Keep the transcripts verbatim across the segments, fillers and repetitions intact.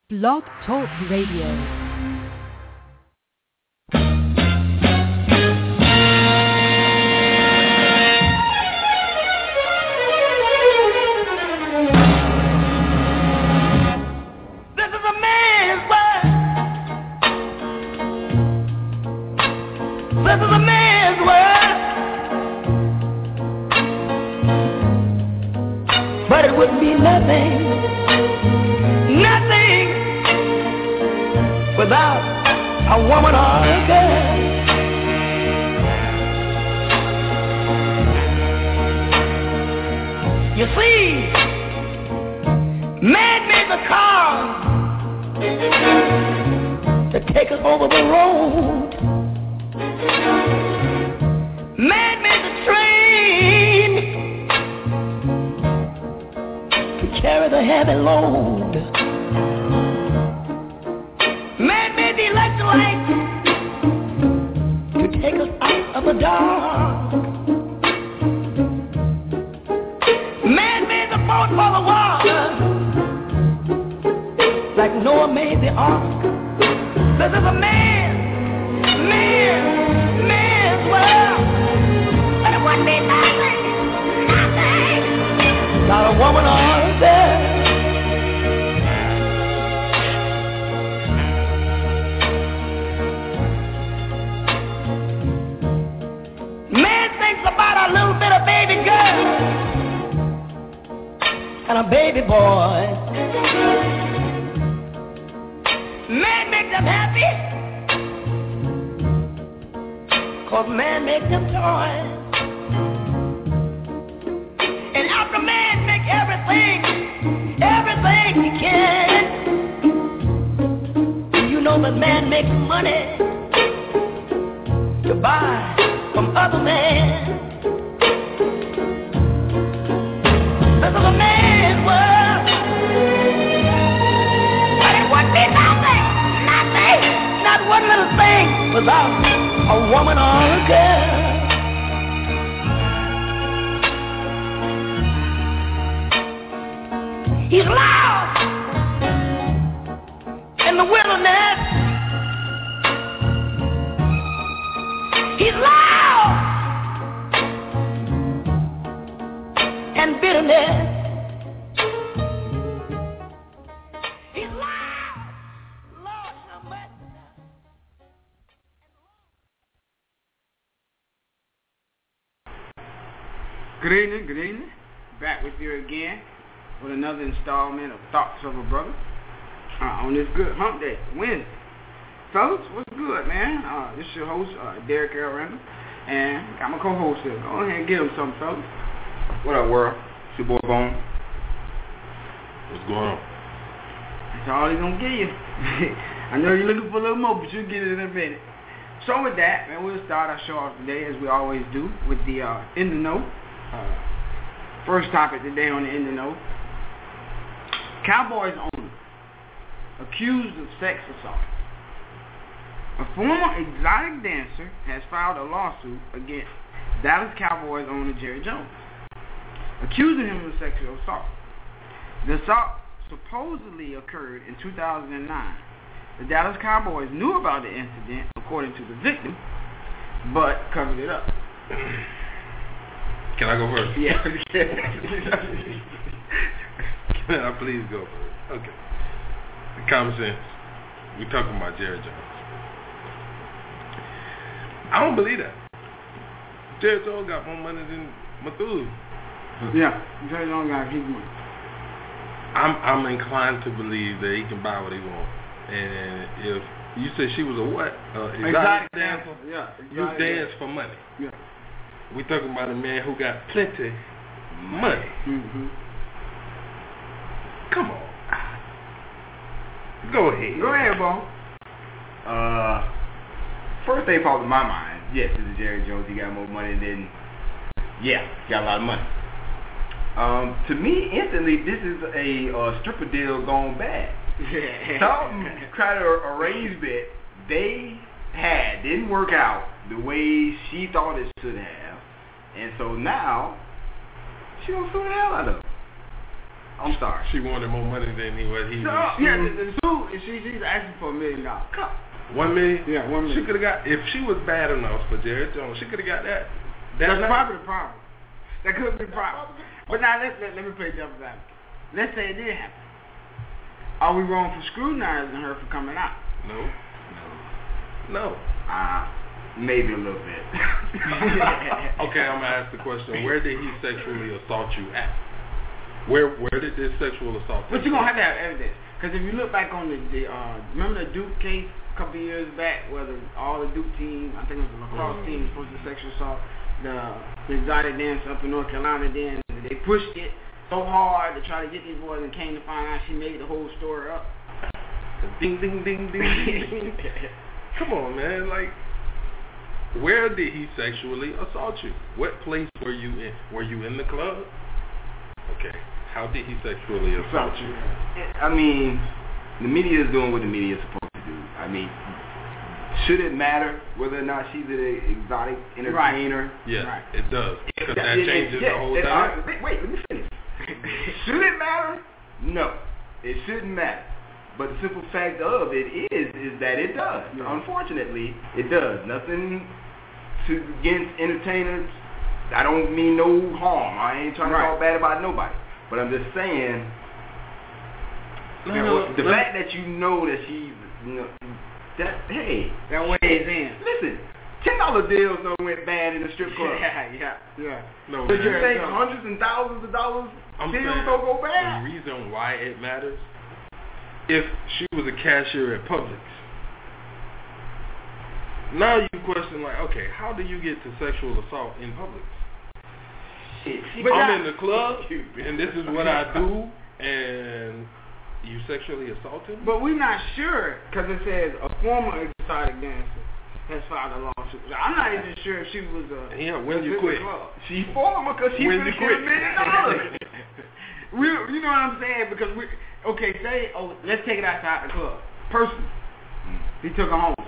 Blog Talk Radio. This is a man's world, but it would be nothing, nothing without a woman or a girl. You see, man made the car to take us over the road. Man made the train to carry the heavy load. Man made the electric light to take us out of the dark. Man made the boat for the water, like Noah made the ark. This is a man, man, man's world. Would be nothing, nothing. Not a woman or a girl. Man thinks about a little bit of baby girl and a baby boy. Man makes them happy, 'cause man makes them toys. And after man make everything, everything he can, you know that man makes money to buy from other men. This is a man's world, but it would be nothing, nothing, not one little thing without a woman or a girl. He's loud in the wilderness. He's loud in bitterness. He's loud. Lord, no mercy. Good evening, good evening. Back with you again with another installment of Thoughts of a Brother uh, on this good hump day, Wednesday. Fellas, what's good, man? Uh, this is your host, uh, Derek L. Randall, and got my co-host here. Go ahead and get him something, fellas. What up, world? It's your boy Bone. What's going on? That's all he's gonna give you. I know you're looking for a little more, but you'll get it in a minute. So with that, man, we'll start our show off today, as we always do, with the uh, In the Know. Uh, first topic today on the In the Know. Cowboys owner accused of sex assault. A former exotic dancer has filed a lawsuit against Dallas Cowboys owner Jerry Jones, accusing him of sexual assault. The assault supposedly occurred in two thousand nine. The Dallas Cowboys knew about the incident, according to the victim, but covered it up. Can I go first? Yeah. Can I please go first? Okay. Common sense. We're talking about Jerry Jones. I don't believe that. Jerry Jones got more money than Methuselah. Yeah, Jerry Jones got his money. I'm I'm inclined to believe that he can buy what he wants. And if you said she was a what? Uh, exotic, exotic dancer? Yeah. You dance for money. Yeah. We talking about a man who got plenty money. Mm-hmm. Come on. Go ahead. Go ahead, Bo. Uh, first thing popped in my mind, yes, this is Jerry Jones. He got more money than, yeah, he got a lot of money. Um, to me, instantly, this is a uh, stripper deal gone bad. Something tried to arrange that they had didn't work out the way she thought it should have, and so now she gonna sue the hell out of him. I'm sorry. She wanted more money than he what he So, was. yeah, the, the suit, she, she's asking for a million dollars. One million? Yeah, one million. She could have got, if she was bad enough for Jerry Jones, she could have got that. That's night. probably the problem. That could be the problem. But now, let, let, let me play devil's advocate. Let's say it did happen. Are we wrong for scrutinizing her for coming out? No. No. No. Uh, maybe a little bit. Okay, I'm going to ask the question. Where did he sexually assault you at? Where where did this sexual assault But you're going to have to have evidence. Because if you look back on the, the uh, remember the Duke case a couple of years back where the, all the Duke team, I think it was the lacrosse mm-hmm. team, supposed to sexual assault the, the exotic dancer up in North Carolina. Then they pushed it so hard to try to get these boys and came to find out she made the whole story up. Ding, ding, ding, ding, ding. Come on, man. Like, where did he sexually assault you? What place were you in? Were you in the club? Okay. How did he sexually assault you? I mean, the media is doing what the media is supposed to do. I mean, should it matter whether or not she's an exotic entertainer? Right. Yes, right. it does. Because that it, changes it, the whole it, time. Uh, wait, let me finish. Should it matter? No, it shouldn't matter. But the simple fact of it is, is that it does. Yeah. Unfortunately, it does. Nothing to against entertainers. I don't mean no harm. I ain't trying to right. talk bad about nobody. But I'm just saying, no, that no, the no. fact that you know that she's, you know, that hey, that weighs in. Listen, ten dollar deals don't went bad in the strip club. Yeah, yeah, yeah. No, but you man. think hundreds and thousands of dollars I'm deals saying don't go bad? The reason why it matters, if she was a cashier at Publix, now you question like, okay, how do you get to sexual assault in Publix? But I'm that, in the club, and this is what I do, and you sexually assaulted me? But we're not sure, because it says a former exotic dancer has filed a lawsuit. I'm not even sure if she was a... Yeah, when you quit. She former because she when was you quit. a million dollars. we, you know what I'm saying? Because we... Okay, say, oh, let's take it outside the club. Person. He took her home.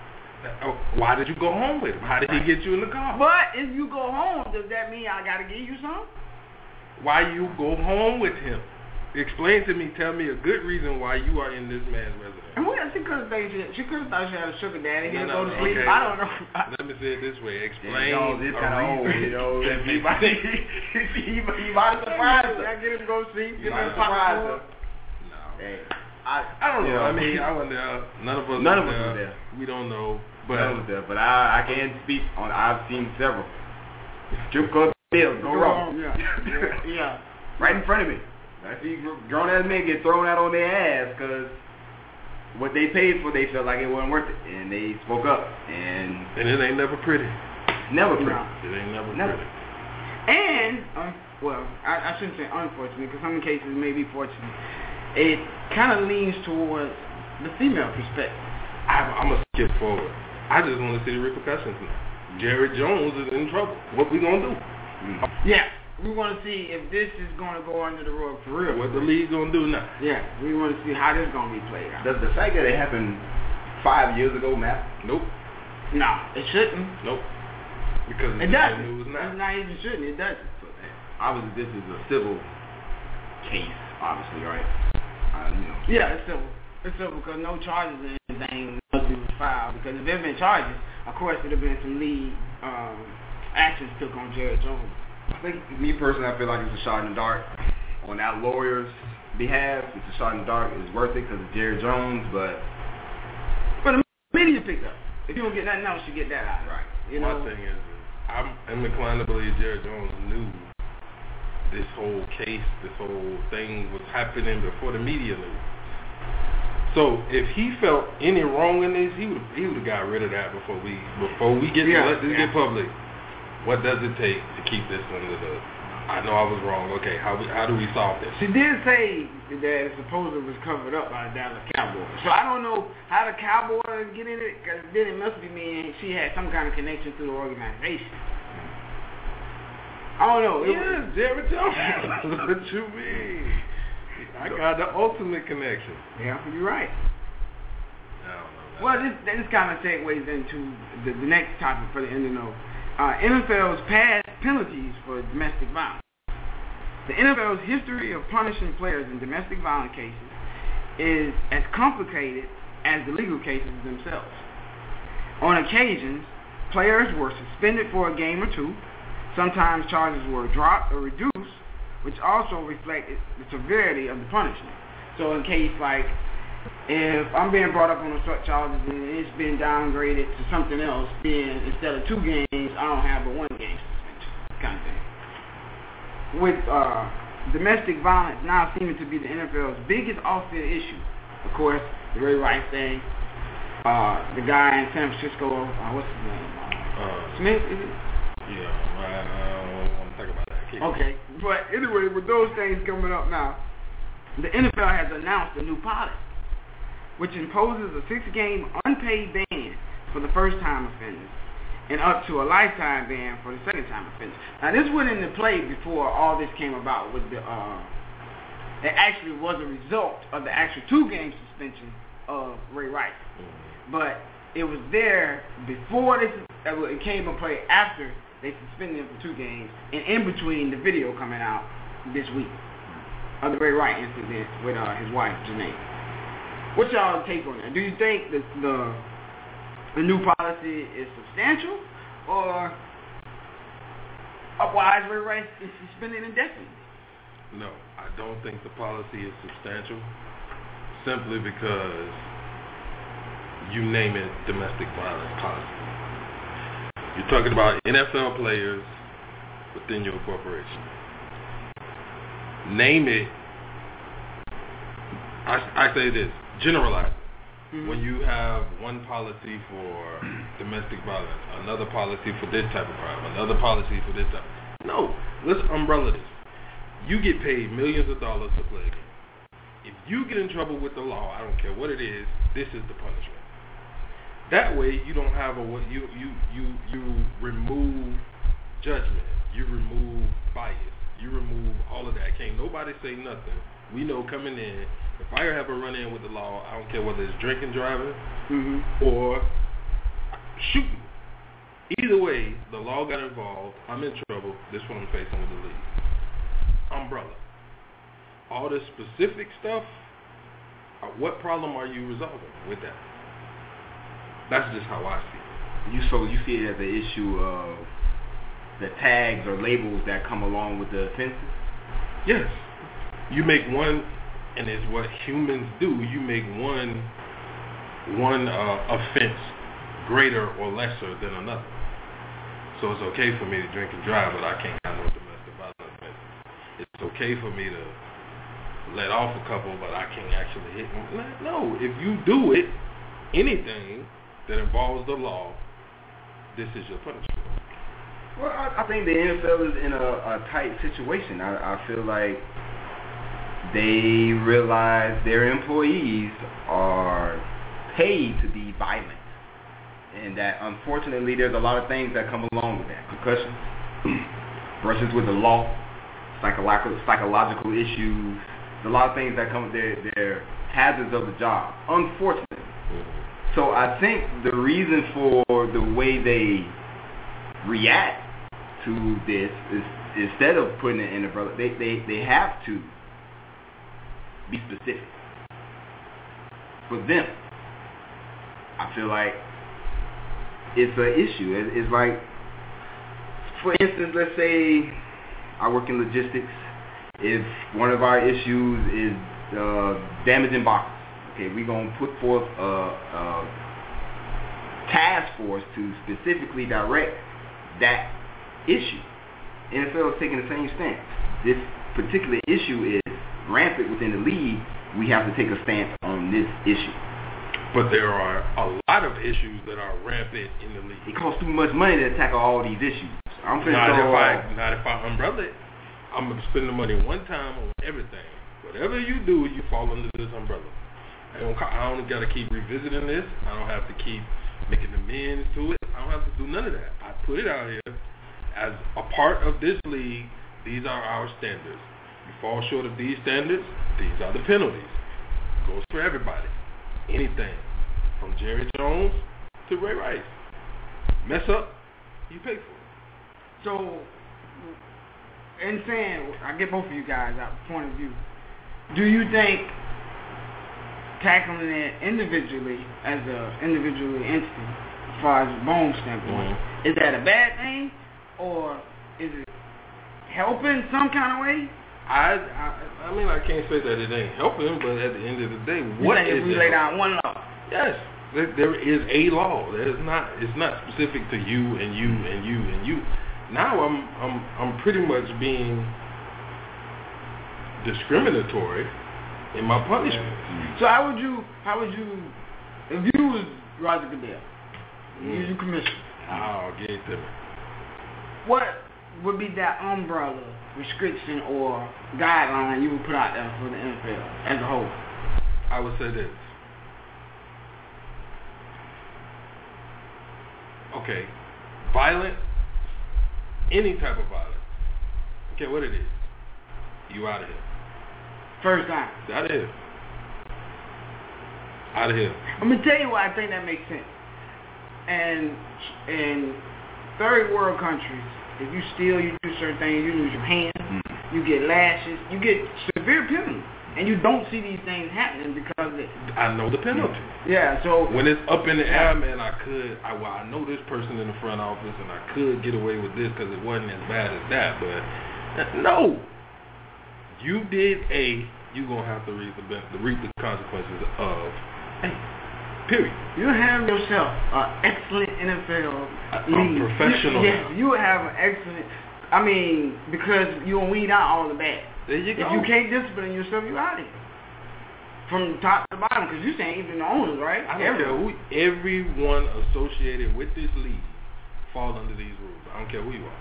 Oh, why did you go home with him? How did he get you in the car? But if you go home, does that mean I got to give you some? Why you go home with him? Explain to me, tell me a good reason why you are in this man's residence. And well, she could have thought she, she could have thought she had a sugar daddy. He No, didn't no, go to sleep. okay. I don't know. Let me say it this way. Explain You know, this a kind of old, reason you know. that He makes might, he, he might have surprised her. I get him to go sleep. He Get might him have to surprised her. No. Hey, I, I don't know. you know. I mean, I wasn't there. None of us None was of us there. was there. We don't know. But None of us there. But I, I can speak on. I've seen several strip club bills go wrong. Yeah, yeah, yeah. Right in front of me. I see grown ass men get thrown out on their ass because what they paid for, they felt like it wasn't worth it, and they spoke up. And and it ain't never pretty. Never pretty. No. It ain't never, Never. pretty. And, um, well, I, I shouldn't say unfortunately, because some cases may be fortunate. It kind of leans towards the female perspective. I'm, I'm going to skip forward. I just want to see the repercussions now. Jerry Jones is in trouble. What we going to do? Mm. Yeah, we want to see if this is going to go under the rug for real. What the league going to do now? Yeah, we want to see how this is going to be played out. Does the fact that it happened five years ago matter? Nope. No, it shouldn't. Nope. Because It it's doesn't. news now. It's not even shouldn't. It doesn't. Obviously, this is a civil case, obviously, right? Uh, you know. Yeah, it's civil. It's civil because no charges or anything nothing was filed. Because if there had been charges, of course, there would have been some lead um, actions took on Jerry Jones. I think, me personally, I feel like it's a shot in the dark. On that lawyer's behalf, it's a shot in the dark. It's worth it because it's Jerry Jones, but... But the media picked up. If you don't get nothing else, you get that out. Right. You My know? thing is, I'm, I'm inclined to believe Jerry Jones knew this whole case, this whole thing was happening before the media knew. So if he felt any wrong in this, he would he would have got rid of that before we before we get Yeah, to let this yeah. get public. What does it take to keep this under the? I know I was wrong. Okay, how we, how do we solve this? She did say that it supposedly was covered up by the Dallas Cowboys. So I don't know how the Cowboys get in it, because then it must be meaning she had some kind of connection to the organization. I don't know. It Yeah, Jerry Jones. What you mean? I got the ultimate connection. Yeah, you're right. I don't know. Well, this this kind of segues into the, the next topic for the end of the note. Uh, N F L's past penalties for domestic violence. The N F L's history of punishing players in domestic violence cases is as complicated as the legal cases themselves. On occasions, players were suspended for a game or two. Sometimes charges were dropped or reduced, which also reflected the severity of the punishment. So in case like, if I'm being brought up on assault charges and it's been downgraded to something else, then instead of two games, I don't have but one game suspension, kind of thing. With uh, domestic violence now seeming to be the N F L's biggest off-field issue, of course, the Ray Rice thing, uh, the guy in San Francisco, uh, what's his name? Uh, uh, Smith, is it? Yeah, I, I don't want to talk about that. Keep okay, but anyway, with those things coming up now, the N F L has announced a new policy, which imposes a six-game unpaid ban for the first-time offenders and up to a lifetime ban for the second-time offenders. Now, this went into play before all this came about. With the, uh, it actually was a result of the actual two-game suspension of Ray Rice. Mm-hmm. But it was there before this. It came into play after they suspended him for two games, and in between the video coming out this week of the Ray Rice incident with uh, his wife, Janae. What's y'all take on that? Do you think that the the new policy is substantial, or why is Ray Rice is suspended indefinitely? No, I don't think the policy is substantial, simply because you name it domestic violence policy. You're talking about N F L players within your corporation. Name it. I, I say this, generalize it. Mm-hmm. When you have one policy for domestic violence, another policy for this type of crime, another policy for this type. No, let's umbrella this. You get paid millions of dollars to play a game. If you get in trouble with the law, I don't care what it is, this is the punishment. That way, you don't have a you you you you remove judgment, you remove bias, you remove all of that. Can't nobody say nothing. We know coming in, if I have a run-in with the law, I don't care whether it's drinking, driving, mm-hmm. or shooting. Either way, the law got involved. I'm in trouble. This is what I'm facing with the league. Umbrella. All this specific stuff. What problem are you resolving with that? That's just how I see it. You so you see it as an issue of the tags or labels that come along with the offenses? Yes. You make one, and it's what humans do. You make one one uh, offense greater or lesser than another. So it's okay for me to drink and drive, but I can't have no domestic violence offenses. It's okay for me to let off a couple, but I can't actually hit them. No, if you do it, anything that involves the law, this is your punishment. Well, I, I think the N F L is in a, a tight situation. I, I feel like they realize their employees are paid to be violent, and that unfortunately there's a lot of things that come along with that. Concussions, brushes with the law, psychological psychological issues, a lot of things that come with their, their hazards of the job, unfortunately. So I think the reason for the way they react to this is, instead of putting it in a umbrella, they, they, they have to be specific. For them, I feel like it's an issue. It, it's like, for instance, let's say I work in logistics. If one of our issues is uh, damaging boxes, okay, we're going to put forth a, a task force to specifically direct that issue. N F L is taking the same stance. This particular issue is rampant within the league. We have to take a stance on this issue. But there are a lot of issues that are rampant in the league. It costs too much money to tackle all these issues. I'm not if I not if I umbrella it. I'm going to spend the money one time on everything. Whatever you do, you fall under this umbrella. I don't, I don't got to keep revisiting this. I don't have to keep making amends to it. I don't have to do none of that. I put it out here as a part of this league. These are our standards. You fall short of these standards, these are the penalties. It goes for everybody. Anything from Jerry Jones to Ray Rice. Mess up, you pay for it. So in saying, I get both of you guys out point of view. Do you think tackling it individually as a individual entity, as far as a bone standpoint, mm-hmm. is that a bad thing, or is it helping some kind of way? I, I I mean, I can't say that it ain't helping, but at the end of the day, what you think is if we it? lay down one law? Yes, there, there is a law. There's not. It's not specific to you and you and you and you. Now I'm I'm I'm pretty much being discriminatory in my punishment. Mm-hmm. So how would you how would you if you was Roger Goodell, mm-hmm. you you commissioner? Oh, get it to me. What would be that umbrella restriction or guideline you would put out there for the N F L as a whole? I would say this. Okay, violent, any type of violence. Okay, what it is, you out of here. First time. Out of here. Out of here. I'm gonna tell you why I think that makes sense. And in third world countries, if you steal, you do certain things, you lose your hand, mm-hmm. you get lashes, you get severe penalties. And you don't see these things happening because it, I know the penalty. Yeah, so when it's up in the air, man, I could. I well, I know this person in the front office, and I could get away with this because it wasn't as bad as that. But no, you did A, you gonna have to reap the to reap the consequences of A. Period. You have yourself an excellent N F L league. A professional. Yes, you have an excellent. I mean, because you will weed out all the bad. There you go. If you can't discipline yourself, you out of here. From top to bottom, because you're saying even the owners, right? I don't care who, everyone associated with this league falls under these rules. I don't care who you are.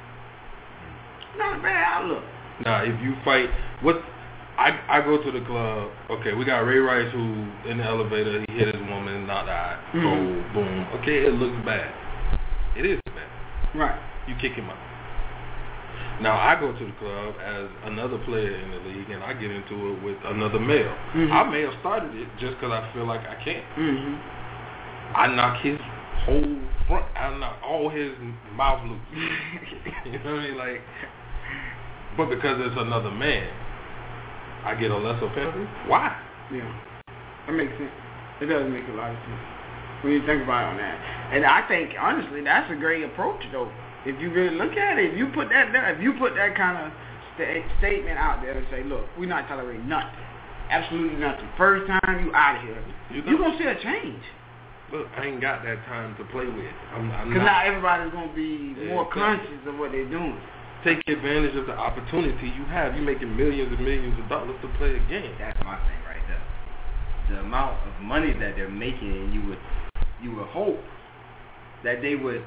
Not a bad outlook. Now, if you fight, what I I go to the club. Okay, we got Ray Rice who in the elevator he hit his woman, knocked out. Mm-hmm. Oh, boom. Okay, it looks bad. It is bad. Right. You kick him out. Now, I go to the club as another player in the league, and I get into it with another male. Mm-hmm. I may have started it just because I feel like I can. Mm-hmm. I knock his whole front, I knock all his mouth loose. You know what I mean? Like, but because it's another man, I get a lesser penalty. Why? Yeah, that makes sense. It does make a lot of sense when you think about it on that. And I think, honestly, that's a great approach, though. If you really look at it, if you put that there, if you put that kind of st- statement out there and say, look, we're not tolerating nothing, absolutely nothing. First time you out of here, you're going to see a change. Look, I ain't got that time to play with. Because now everybody's going to be yeah, more conscious of what they're doing. Take advantage of the opportunity you have. You're making millions and millions of dollars to play a game. That's my thing right there. The amount of money that they're making, you would, you would hope that they would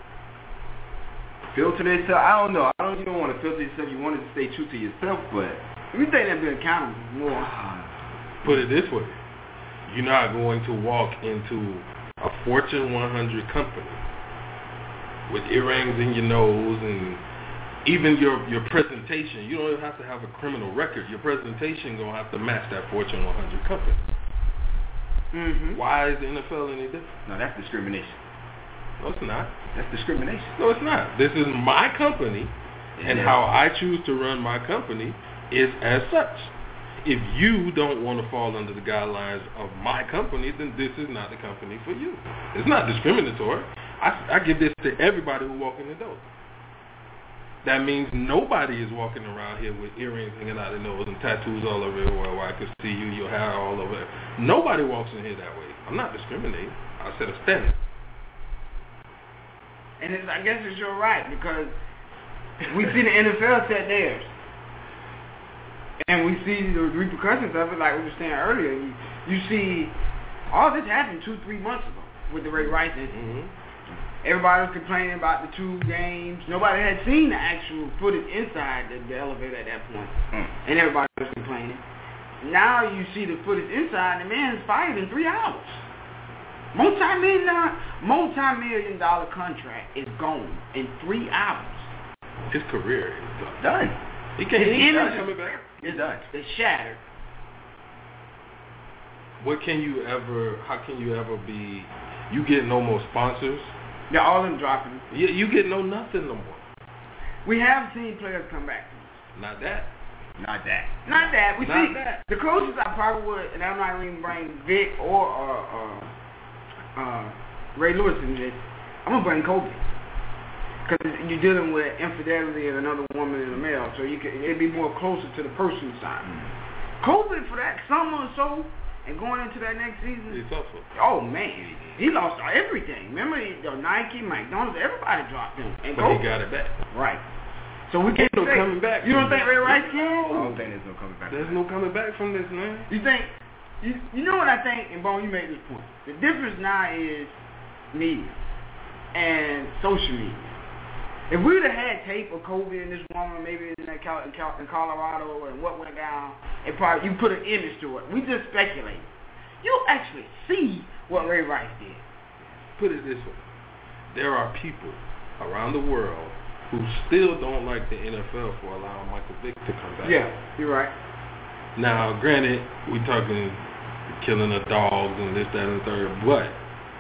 filter themselves. I don't know. I don't even want to filter yourself. You wanted to stay true to yourself, but we think they'd be accountable more. Put it this way: you're not going to walk into a Fortune one hundred company with earrings in your nose and even your your presentation. You don't even have to have a criminal record. Your presentation gonna have to match that Fortune one hundred company. Mm-hmm. Why is the N F L any different? No, that's discrimination. No, it's not. That's discrimination. No, it's not. This is my company, and yeah. how I choose to run my company is as such. If you don't want to fall under the guidelines of my company, then this is not the company for you. It's not discriminatory. I, I give this to everybody who walk in the door. That means nobody is walking around here with earrings hanging out their nose and tattoos all over everywhere where I can see you, your hair all over there. Nobody walks in here that way. I'm not discriminating. I set a standard. And it's, I guess it's your right, because we see the N F L set theirs. And we see the repercussions of it, like we were saying earlier. You, you see, all this happened two, three months ago with the Ray Rice incident. Mm-hmm. Everybody was complaining about the two games. Nobody had seen the actual footage inside the, the elevator at that point. Mm. And everybody was complaining. Now you see the footage inside, and the man is fired in three hours. Multi-million dollar, multi-million dollar contract is gone in three hours. His career is done. Done. He can't. He's not coming back. It's done. It's shattered. What can you ever? How can you ever be? You get no more sponsors. Yeah, all them dropping. You, you get no nothing no more. We have seen players come back. Not that. Not that. Not that. We Not see that. the closest I probably would, and I'm not even bring Vic or uh, uh, uh, Ray Lewis in this. I'm gonna bring Kobe, because you're dealing with infidelity and another woman and a male, so you can it'd be more closer to the person's side. Mm. Kobe for that summer or so, and going into that next season. He suffered. Oh man, he lost everything. Remember, the Nike, McDonald's, everybody dropped him, and But Kobe he got it back. right. So we can't no say, coming back. You don't think Ray Rice can? I don't think there's no coming back. There's no coming back from this, man. You think? You, you know what I think? And Bone, you made this point. The difference now is media and social media. If we'd have had tape of Kobe and this woman, maybe in that Cal- in, Cal- in Colorado, and what went down, it probably you put an image to it. We just speculate. You actually see what Ray Rice did. Put it this way: there are people around the world who still don't like the N F L for allowing Michael Vick to come back. Yeah, you're right. Now, granted, we talking killing of dogs and this, that, and the third, but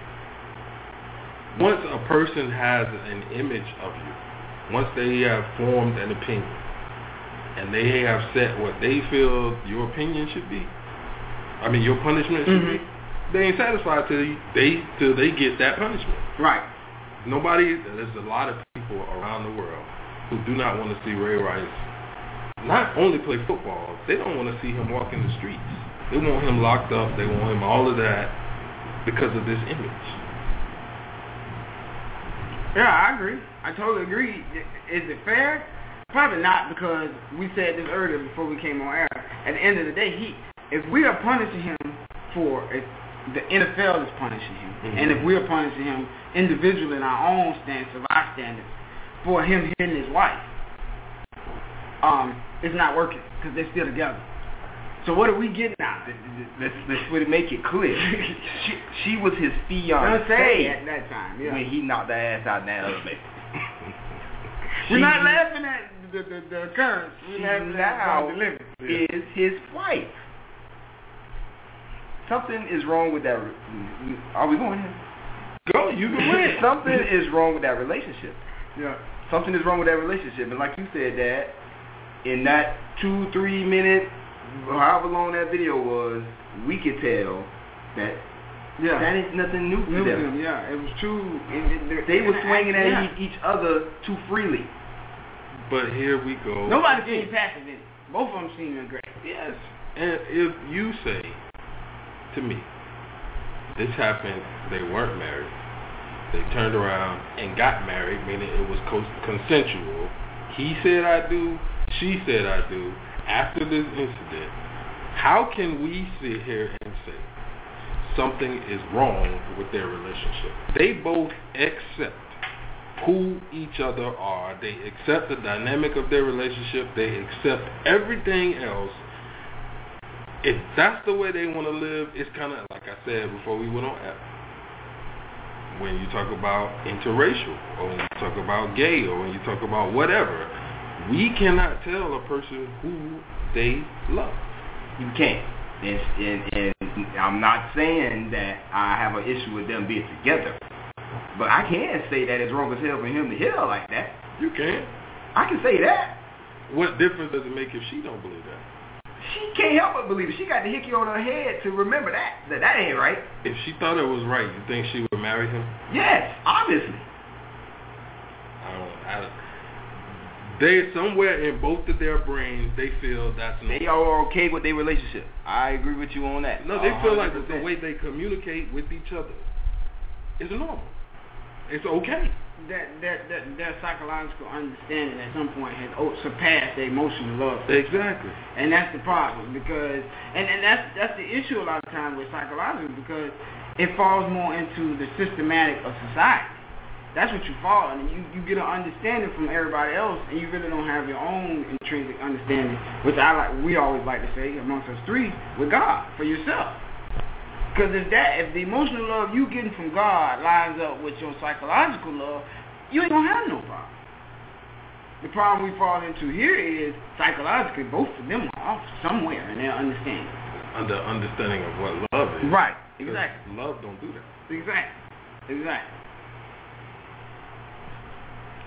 once a person has an image of you, once they have formed an opinion, and they have set what they feel your opinion should be, I mean your punishment should mm-hmm. be, they ain't satisfied till they till they get that punishment. Right. Nobody, there's a lot of people around the world who do not want to see Ray Rice not only play football, they don't want to see him walk in the streets. They want him locked up, they want him all of that because of this image. Yeah, I agree. I totally agree. Is it fair? Probably not, because we said this earlier before we came on air. At the end of the day, he, if we are punishing him for, if the N F L is punishing him, mm-hmm. and if we are punishing him individually in our own stance of our standards for him hitting his wife, um, it's not working because they're still together. So what are we getting out of it? Let's let's make it clear. she, she was his fiancée at that time. Yeah. When he knocked the ass out in that elevator. We're not laughing at the the, the occurrence. We're laughing now at the delivery. Is his wife. Something is wrong with that. Are we going here? Go, you can win. Something is wrong with that relationship. Yeah. Something is wrong with that relationship. And like you said, Dad, in that two, three minute, however long that video was, we could tell that yeah. that is nothing new to new them. them. Yeah, it was too. It, it, they were swinging at yeah. each other too freely. But here we go. Nobody seen passive in it. Both of them seem great. Yes. And if you say to me, this happened, they weren't married, they turned around and got married, meaning it was consensual. He said I do, she said I do. After this incident, how can we sit here and say something is wrong with their relationship? They both accept who each other are. They accept the dynamic of their relationship. They accept everything else. If that's the way they want to live, it's kind of like I said before we went on air. When you talk about interracial, or when you talk about gay, or when you talk about whatever, we cannot tell a person who they love. You can't. And, and, and I'm not saying that I have an issue with them being together, but I can say that it's wrong as hell for him to hit her like that. You can. I can say that. What difference does it make if she don't believe that? She can't help but believe it. She got the hickey on her head to remember that. That that ain't right. If she thought it was right, you think she would marry him? Yes, obviously. I don't. I don't They somewhere in both of their brains, they feel that's normal. They are okay with their relationship. I agree with you on that. No, they feel like the way they communicate with each other is normal. It's okay. That that that their psychological understanding at some point has surpassed their emotional love. Exactly. And that's the problem, because and, and that's that's the issue a lot of times with psychological, because it falls more into the systematic of society. That's what you fall in, and you, you get an understanding from everybody else, and you really don't have your own intrinsic understanding, which I like. We always like to say amongst us three, with God for yourself. Because if that, if the emotional love you getting from God lines up with your psychological love, you ain't gonna have no problem. The problem we fall into here is psychologically, both of them are off somewhere in their understanding. Under understanding of what love is. Right. Exactly. Love don't do that. Exactly. Exactly.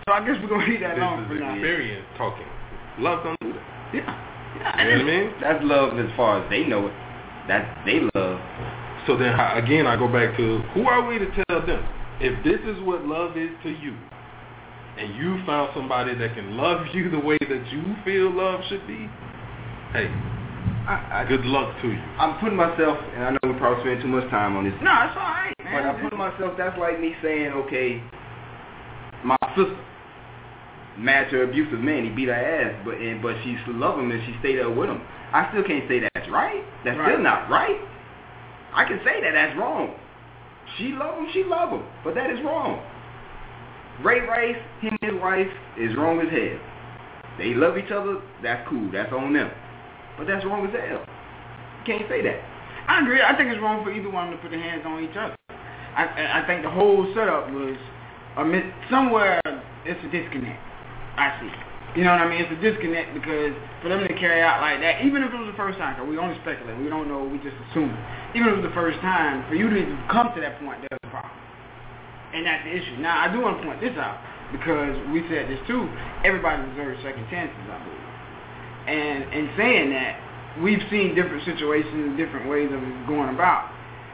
So I guess we're gonna leave that This alone is for now. experience talking. Love don't do that. Yeah. Yeah. You know what I mean? That's love as far as they know it. That's they love. So then, how- again, I go back to, who are we to tell them? If this is what love is to you, and you found somebody that can love you the way that you feel love should be, hey, I, I, good luck to you. I'm putting myself, and I know we probably spend too much time on this, No, it's all right, man. but I'm putting myself, that's like me saying, okay, my sister married to an abusive man, he beat her ass, but and, but she still love him and she stayed there with him. I still can't say that's right. That's Right. still not right. I can say that that's wrong. She love him, she love him, but that is wrong. Ray Rice, him and his wife, is wrong as hell. They love each other, that's cool, that's on them. But that's wrong as hell. You can't say that. I agree. I think it's wrong for either one to put their hands on each other. I I think the whole setup was a mis- somewhere it's a disconnect. I see. You know what I mean? It's a disconnect because for them to carry out like that, even if it was the first time, because we only speculate, we don't know, we just assume. Even if it was the first time, for you to even come to that point, there's a problem. And that's the issue. Now, I do want to point this out because we said this too. Everybody deserves second chances, I believe. And in saying that, we've seen different situations, different ways of going about.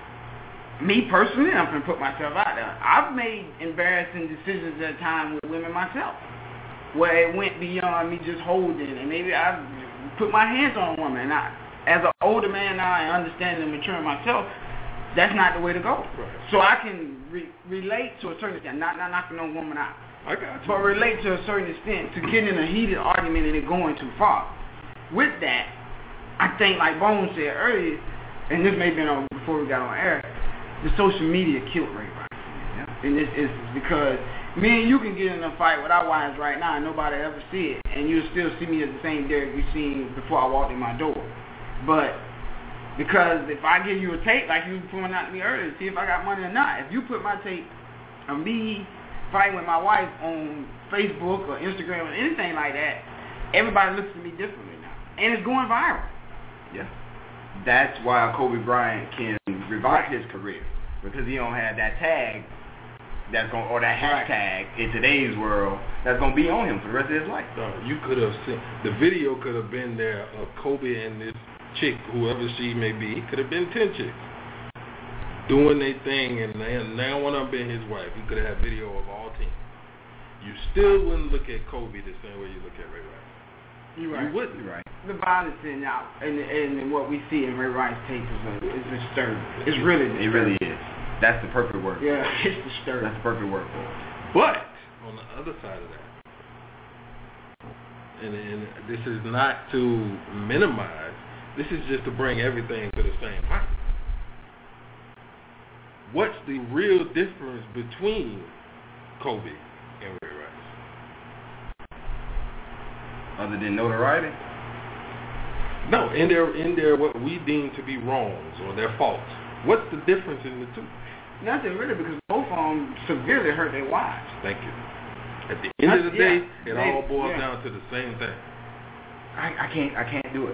Me personally, I'm going to put myself out there. I've made embarrassing decisions at a time with women myself, where it went beyond me just holding, and maybe I put my hands on a woman. And I, as an older man now and understanding and maturing myself, that's not the way to go. Right. So I can re- relate to a certain extent, not, not knocking no woman out, I got you. but relate to a certain extent to getting in a heated argument and it going too far. With that, I think, like Bones said earlier, and this may have been on before we got on air, the social media killed Ray Rice. Yeah. In this instance, because me and you can get in a fight with our wives right now and nobody ever see it, and you'll still see me as the same Derek you seen before I walked in my door. But because if I give you a tape, like you were pointing out to me earlier, see if I got money or not. If you put my tape of me fighting with my wife on Facebook or Instagram or anything like that, everybody looks at me differently now. And it's going viral. Yeah. That's why Kobe Bryant can revive his career, because he don't have that tag that's going, or that hashtag in today's world that's going to be on him for the rest of his life. No, you could have seen, the video could have been there of Kobe and this chick, whoever she may be. It could have been ten chicks doing their thing, and now one of them being his wife. You could have had video of all ten. You still wouldn't look at Kobe the same way you look at Ray Rice. You're right. You wouldn't. You're right. The violence in out and, and what we see in Ray Rice's tape is, a, is disturbing. It's really disturbing. It really is. That's the perfect word. Yeah, it's disturbing. That's the perfect word for it. But on the other side of that, and, and this is not to minimize, this is just to bring everything to the same height. What's the real difference between Kobe and Ray Rice? Other than notoriety? No, in their in their what we deem to be wrongs or their faults. What's the difference in the two? Nothing really, because both of them severely hurt their wives. Thank you. At the end of the day, yeah, it they, all boils yeah. down to the same thing. I, I can't I can't do it.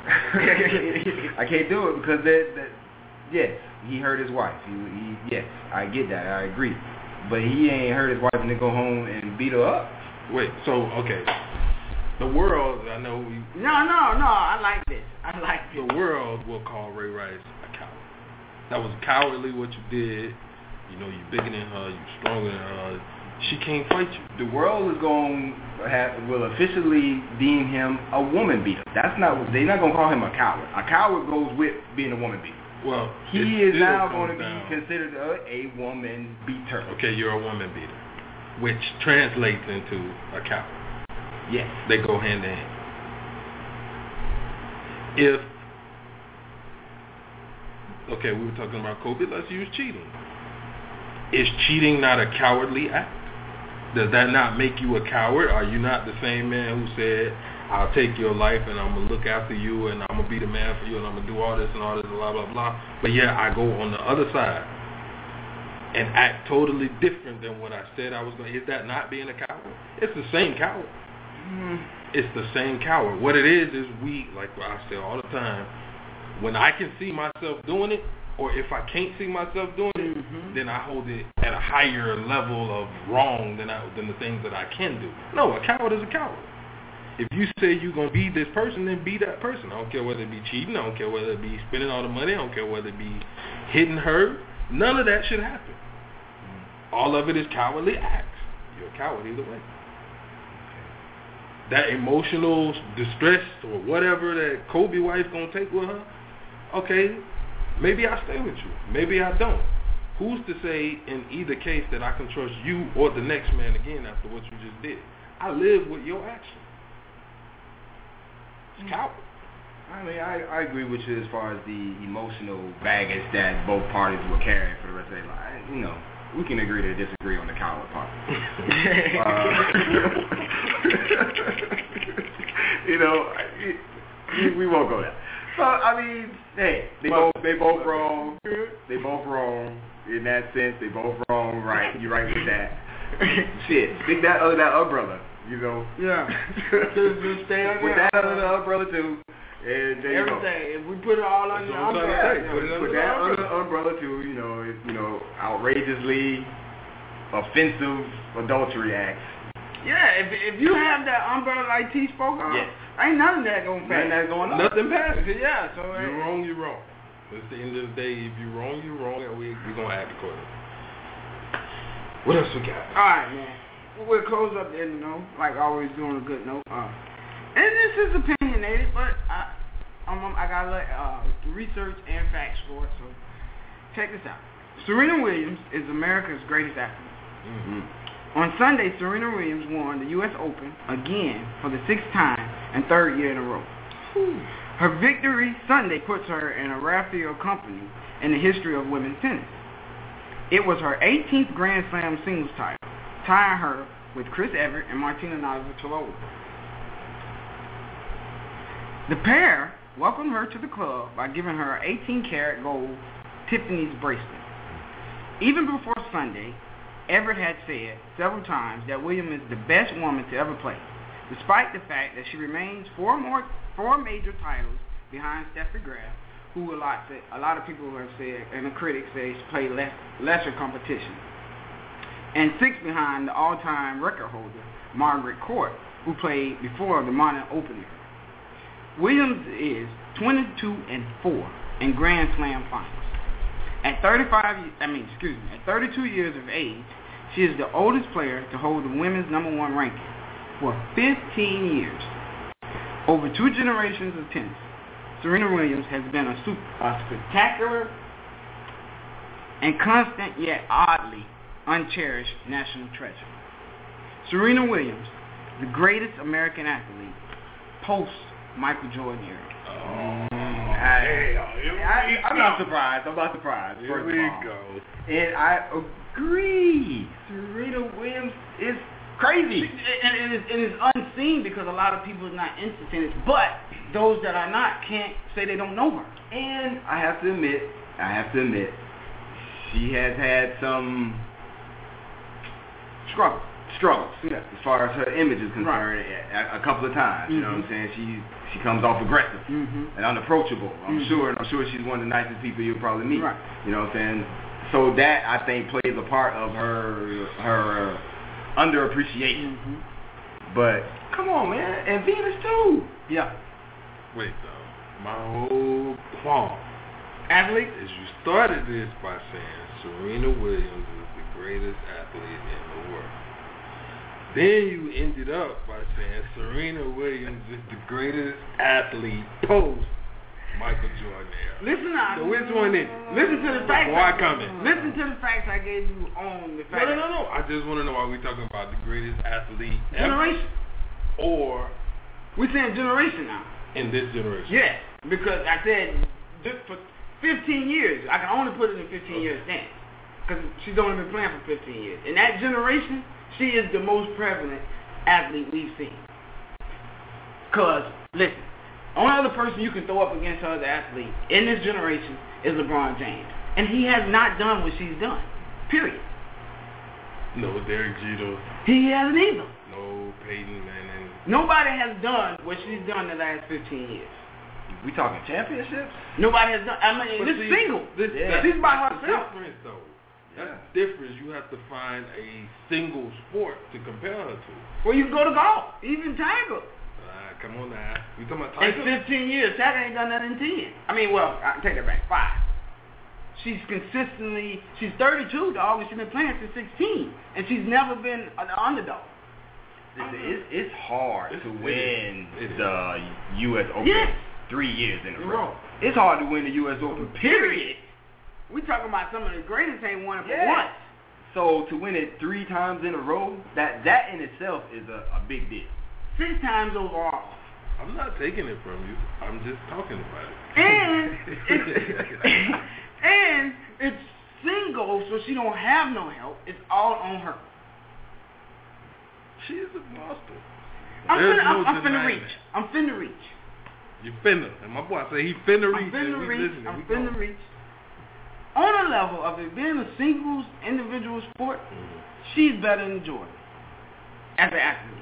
I can't do it because that, that yes, he hurt his wife. He, he yes, I get that. I agree. But he ain't hurt his wife and then go home and beat her up. Wait, so okay. The world, I know we, No, no, no, I like this. I like this. the world will call Ray Rice a coward. That was cowardly what you did. You know, you bigger than her, you stronger than her. She can't fight you. The world is going have will officially deem him a woman beater. That's not they're not going to call him a coward. A coward goes with being a woman beater. Well, He it is still now comes going to down- be considered a, a woman beater. Okay, you're a woman beater, which translates into a coward. Yes. They go hand in hand. If, okay, we were talking about Kobe, let's use cheating. Is cheating not a cowardly act? Does that not make you a coward? Are you not the same man who said, I'll take your life and I'm going to look after you and I'm going to be the man for you and I'm going to do all this and all this, blah, blah, blah. But yeah, I go on the other side and act totally different than what I said I was going to. Is that not being a coward? It's the same coward. It's the same coward. What it is is we, like I say all the time, when I can see myself doing it, or if I can't see myself doing it, Mm-hmm. then I hold it at a higher level of wrong than I, than the things that I can do. No, a coward is a coward. If you say you're going to be this person, then be that person. I don't care whether it be cheating. I don't care whether it be spending all the money. I don't care whether it be hitting her. None of that should happen. All of it is cowardly acts. You're a coward either way. That emotional distress or whatever that Kobe wife going to take with her, okay, maybe I stay with you. Maybe I don't. Who's to say in either case that I can trust you or the next man again after what you just did? I live with your actions. It's coward. I mean, I, I agree with you as far as the emotional baggage that both parties will carry for the rest of their life. You know, we can agree to disagree on the coward part. uh, you know, we, we won't go there. So I mean, hey, they both they both wrong. They both wrong in that sense. They both wrong. Right, you're right with that. Shit, stick that under that umbrella. You know. Yeah. Just stay under Put that under the umbrella too. And there everything. You if we put it all under the umbrella, yeah, yeah, put, put that under the umbrella too. You know, it, you know, outrageously offensive adultery acts. Yeah, if if you have that umbrella like T spoke on, yes. ain't none of that gonna pass. Ain't that going on? Nothing passes. Yeah, so you're wrong. You're wrong. At the end of the day, if you're wrong, you're wrong, and we we gonna act accordingly. What else we got? All right, man. We'll close up there, you know, like always, doing a good note. Uh, and this is opinionated, but I, I'm, I got uh, research and facts for it. So check this out. Serena Williams is America's greatest athlete. Mm-hmm. On Sunday, Serena Williams won the U S Open again for the sixth time and third year in a row. Whew. Her victory Sunday puts her in a Raphael company in the history of women's tennis. It was her eighteenth Grand Slam singles title, tying her with Chris Evert and Martina Navratilova. The pair welcomed her to the club by giving her an eighteen karat gold Tiffany's bracelet. Even before Sunday, Evert had said several times that Williams is the best woman to ever play, despite the fact that she remains four more four major titles behind Steffi Graf, who a lot say, a lot of people have said, and the critics say she played less, lesser competition, and six behind the all-time record holder Margaret Court, who played before the modern opener. Williams is twenty-two and four in Grand Slam finals. At thirty-five, I mean, excuse me, at thirty-two years of age, she is the oldest player to hold the women's number one ranking for fifteen years. Over two generations of tennis, Serena Williams has been a, super, a spectacular and constant yet oddly uncherished national treasure. Serena Williams, the greatest American athlete post Michael Jordan era. Oh, I, I, I'm not surprised. I'm not surprised. Here we go. And I agree. Serena Williams is crazy. And, and, it's, and it's unseen because a lot of people are not into tennis, but those that are not can't say they don't know her. And I have to admit, I have to admit, she has had some struggle. struggles Yeah. as far as her image is concerned. Right. a, a couple of times, you Mm-hmm. know what I'm saying? She she comes off aggressive Mm-hmm. and unapproachable. I'm Mm-hmm. sure, and I'm sure she's one of the nicest people you'll probably meet. Right. You know what I'm saying? So that I think plays a part of her her uh, underappreciation. Mm-hmm. But come on, man, and Venus too. Yeah. Wait, though. My whole qualm Athlete? is you started this by saying Serena Williams is the greatest athlete in the world. Then you ended up by saying Serena Williams is the greatest athlete post Michael Jordan era. Listen now. So which one is it? Listen to the facts. Before I comment. Listen to the facts I gave you on the No, fact. no, no, no. I just want to know why we're talking about the greatest athlete ever, Generation. or We're saying generation now. in this generation. Yes, because I said just for fifteen years. I can only put it in fifteen years then, because she's only been playing for fifteen years. In that generation, she is the most prevalent athlete we've seen. Because, listen, only other person you can throw up against her other athlete in this generation is LeBron James. And he has not done what she's done. Period. No Derek Jeter. He hasn't either. No Peyton Manning. Nobody has done what she's done the last fifteen years. We talking championships? Nobody has done. I mean, But it's see, single. This, Yeah. that's, She's by that's the herself. difference, though. That's Yeah. the difference. You have to find a single sport to compare her to. Well, you can go to golf. Even Tiger. Ah, come on now. You talking about In Tiger? fifteen years, Tiger ain't done nothing in ten. I mean, well, I can take that back. Five. She's consistently. She's thirty-two, dog, and she's been playing since sixteen, and she's never been an underdog. It's, it's, it's hard It's- to it win is. It is. the U S Open Yes. three years in a You're row. wrong. It's hard to win the U S Open, period. We talking about some of the greatest ain't won it for Yeah. once. So to win it three times in a row, that that in itself is a, a big deal. Six times overall. I'm not taking it from you. I'm just talking about it. And it's, and it's single, so she don't have no help. It's all on her. She is a monster. I'm There's finna, I'm, no I'm finna denying reach. that. I'm finna reach. You finna. And my boy say he finna I'm reach. and finna we reach. listening. I'm We finna going. reach. On a level of it being a singles individual sport, Mhm. she's better than Jordan as an athlete.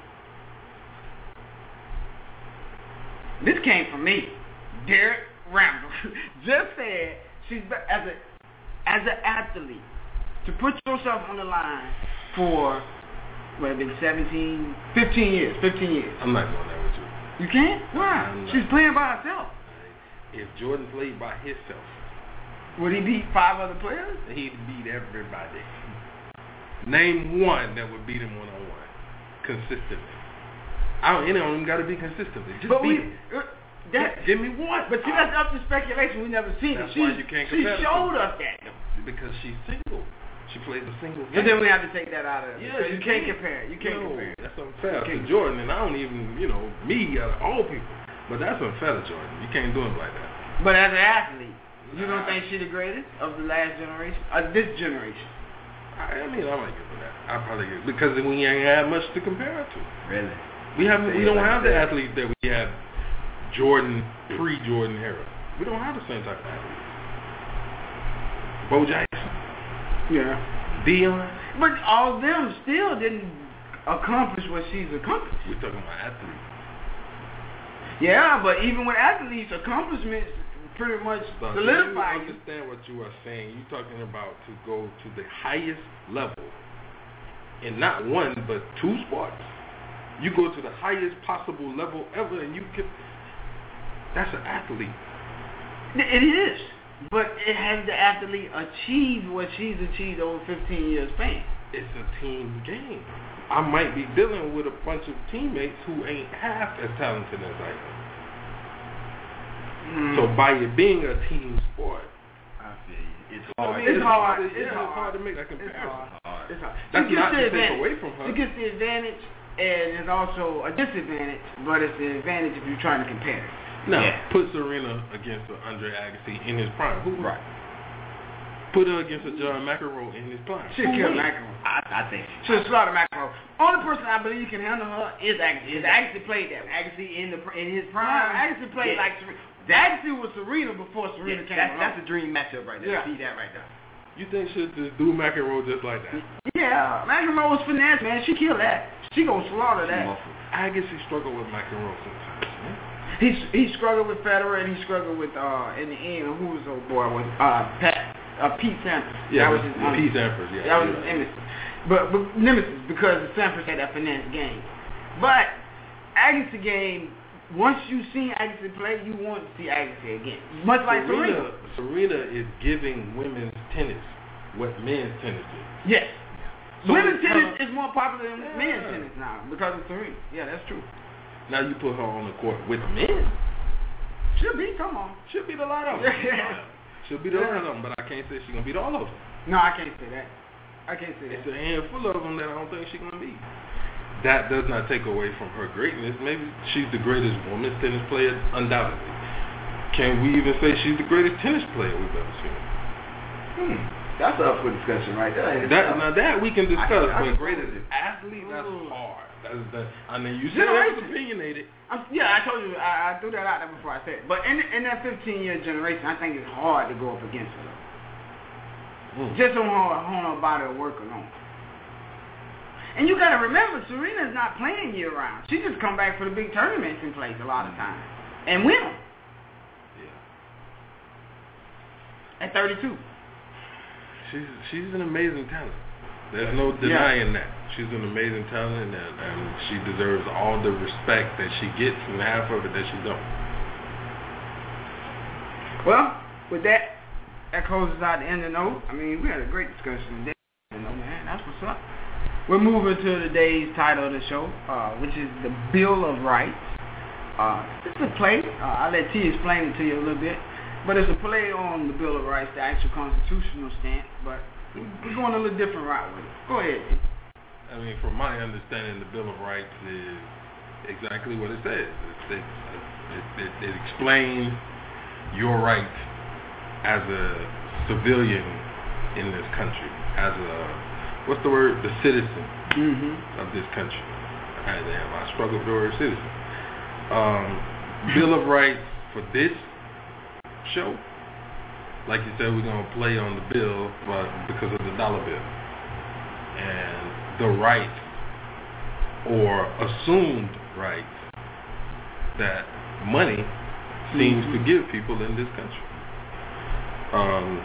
This came from me, Derek Randall. Just said she's be- as a as an athlete to put yourself on the line for what have been seventeen, fifteen years, fifteen years. I'm not going there with you. You can't? Why? I'm not. She's playing by herself. If Jordan played by himself, Would he beat five other players? he'd beat everybody. Name one that would beat him one on one consistently. I don't. It don't even got to be consistently. Just But beat we, him. uh, that, Give me one. but see, that's up to speculation. We never seen That's it. She, why you can't she compare the showed two. us that. Because she's single. She plays a single game. And then we have to take that out of it. Yeah, because you you can't can't. compare it. You can't no, compare it. That's unfair You to can't. Jordan, and I don't even, you know, me out of all people. But that's unfair to Jordan. You can't do him like that. But as an athlete, you don't Nah. think she's the greatest of the last generation? Of this generation? I, I mean, I might give her that. I probably give because we ain't had much to compare her to. Really? We haven't. Say We it don't like have the that. athlete that we had Jordan pre-Jordan era. We don't have the same type of athlete. Bo Jackson, Yeah. Dion. But all of them still didn't accomplish what she's accomplished. We're talking about athletes. Yeah, but even with athletes, accomplishments pretty much But solidify you you. understand what you are saying. You're talking about to go to the highest level in not one but two sports. You go to the highest possible level ever, and you can. That's an athlete. It is. But it has the athlete achieved what she's achieved over fifteen years span. It's a team game. I might be dealing with a bunch of teammates who ain't half as talented as I am. Mm. So by it being a team sport, I feel you. It's I hard. mean, It's hard. to- It's yeah, hard. it's hard to make that It's comparison. hard. hard. It's hard. That's She gets not the to take advantage. away from her. She gets the advantage, and it's also a disadvantage, but it's the advantage if you're trying to compare it. Now, Yeah. put Serena against a Andre Agassi in his prime. Who Right. Put her against a John McEnroe in his prime. She'll Who kill wins? McEnroe. I, I think. She'll slaughter McEnroe. Only person I believe can handle her is Agassi. Is Agassi played that? Agassi in the in his prime. Agassi played Yeah. like Serena. Agassi was Serena before Yeah, Serena came that's, along. that's a dream matchup right there. Yeah. See that right there. You think she'll just do McEnroe just like that? Yeah, McEnroe was finesse, man. She killed that. She gonna slaughter that. Muffled. Agassi struggled with McEnroe sometimes. Man. He he struggled with Federer and he struggled with uh in the end who was old boy was uh Pat uh Pete Sampras. Yeah, that was his yeah, um, Pete Sampras. Yeah, that was you're his right. nemesis. But but nemesis because Sampras had that finesse game. But Agassi game, once you see Agassi play, you want to see Agassi again. Much like Serena. Serena is giving women's tennis what men's tennis is. Yes. So Women's it's tennis kinda- is more popular than Yeah. men's tennis now because of Serena. Yeah, that's true. Now you put her on the court with men. She'll beat, come on. She'll beat a lot of them. Yeah. She'll beat a lot of them, but I can't say she's gonna beat all of them. No, I can't say that. I can't say It's that. a handful of them that I don't think she's gonna beat. That does not take away from her greatness. Maybe she's the greatest women's tennis player, undoubtedly. Can we even say she's the greatest tennis player we've ever seen? Hmm. That's up for discussion right there. That, now that we can discuss, I- I but can- greatest athlete, that's Ooh. hard. That's the, I mean, you said that was Generation. opinionated. I'm, yeah, I told you, I, I threw that out there before I said it. But in, in that fifteen-year generation, I think it's hard to go up against her. Mm. Just on her, on her body of work alone. And you got to remember, Serena's not playing year-round. She just come back for the big tournaments and plays a lot of times. And win them. thirty-two. She's she's an amazing talent. There's no denying yeah. that. She's an amazing talent, and, and she deserves all the respect that she gets, and half of it that she don't. Well, with that, that closes out the end of the note. I mean, we had a great discussion today. You know, man, that's what's up. We're moving to today's title of the show, uh, which is the Bill of Rights. Uh, it's a play. Uh, I'll let T explain it to you a little bit. But it's a play on the Bill of Rights, the actual constitutional stance. But we're going a little different route with it. Go ahead, T. I mean, from my understanding, the Bill of Rights is exactly what it says. It, it, it, it, it explains your rights as a civilian in this country, as a, what's the word, the citizen mm-hmm. of this country. I, damn, I struggle with the word citizen. Um, Bill of Rights for this show, like you said, we're going to play on the bill but because of the dollar bill. And the rights or assumed rights that money seems mm-hmm. to give people in this country. Um,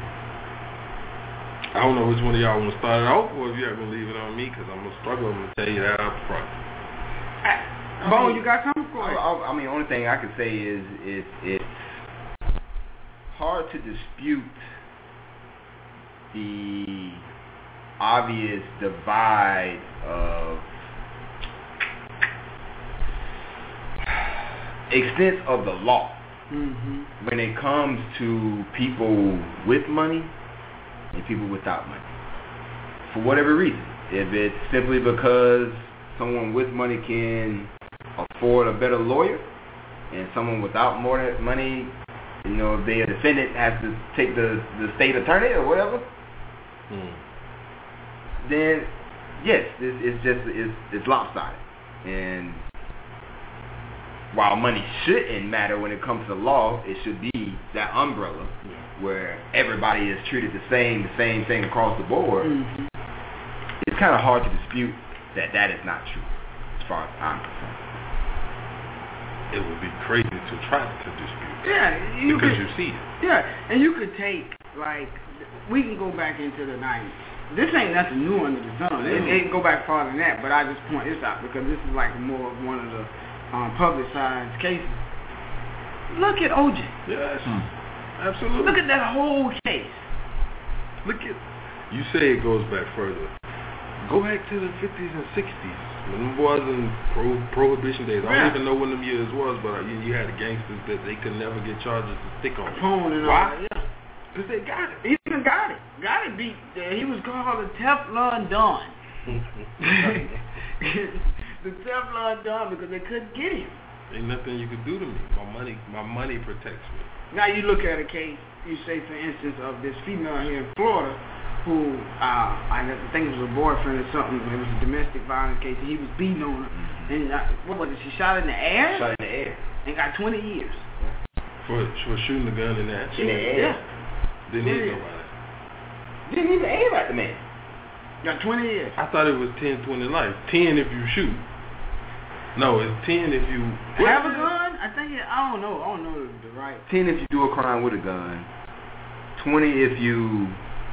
I don't know which one of y'all want to start it off, or if you're going to leave it on me, because I'm going to struggle. I'm going to tell you that up front. Bo, you got something? Go ahead. I, I mean, the only thing I can say is it, it's hard to dispute the obvious divide of extent of the law mm-hmm. when it comes to people with money and people without money. For whatever reason. If it's simply because someone with money can afford a better lawyer and someone without more money, you know, if they a defendant has to take the, the state attorney or whatever, mm. then yes, it's, it's just it's, it's lopsided. And while money shouldn't matter when it comes to the law, it should be that umbrella yeah. where everybody is treated the same, the same thing across the board. Mm-hmm. It's kind of hard to dispute that that is not true, as far as I'm concerned. It would be crazy to try to dispute. Yeah, you because could, you see it. Yeah, and you could take, like, we can go back into the nineties. This ain't nothing new under the sun. It, it can go back farther than that, but I just point this out because this is like more of one of the um, publicized cases. Look at O J. Yes, hmm. absolutely. Look at that whole case. Look at, you say it goes back further. Go back to the fifties and sixties. When them boys in pro, prohibition days. I don't yeah. even know when them years was, but you, you had the gangsters that they could never get charges to stick on. Phone and Why? all that, yeah. Because they got it. He even got it. Got it beat. Uh, he was called the Teflon Don. The Teflon Don because they couldn't get him. Ain't nothing you could do to me. My money, my money protects me. Now you look at a case, you say for instance of this female here in Florida who, uh, I think it was a boyfriend or something, it was a domestic violence case, and he was beating on her. And uh, what was it, she shot in the air? Shot in the air. And got twenty years. For, for shooting the gun in that? In the air. Yeah. Didn't hit nobody. Didn't even aim at the man. Got twenty years. I thought it was ten, twenty life. ten if you shoot. No, it's ten if you... Have a gun? I think, it, I don't know. I don't know the, the right. ten if you do a crime with a gun. twenty if you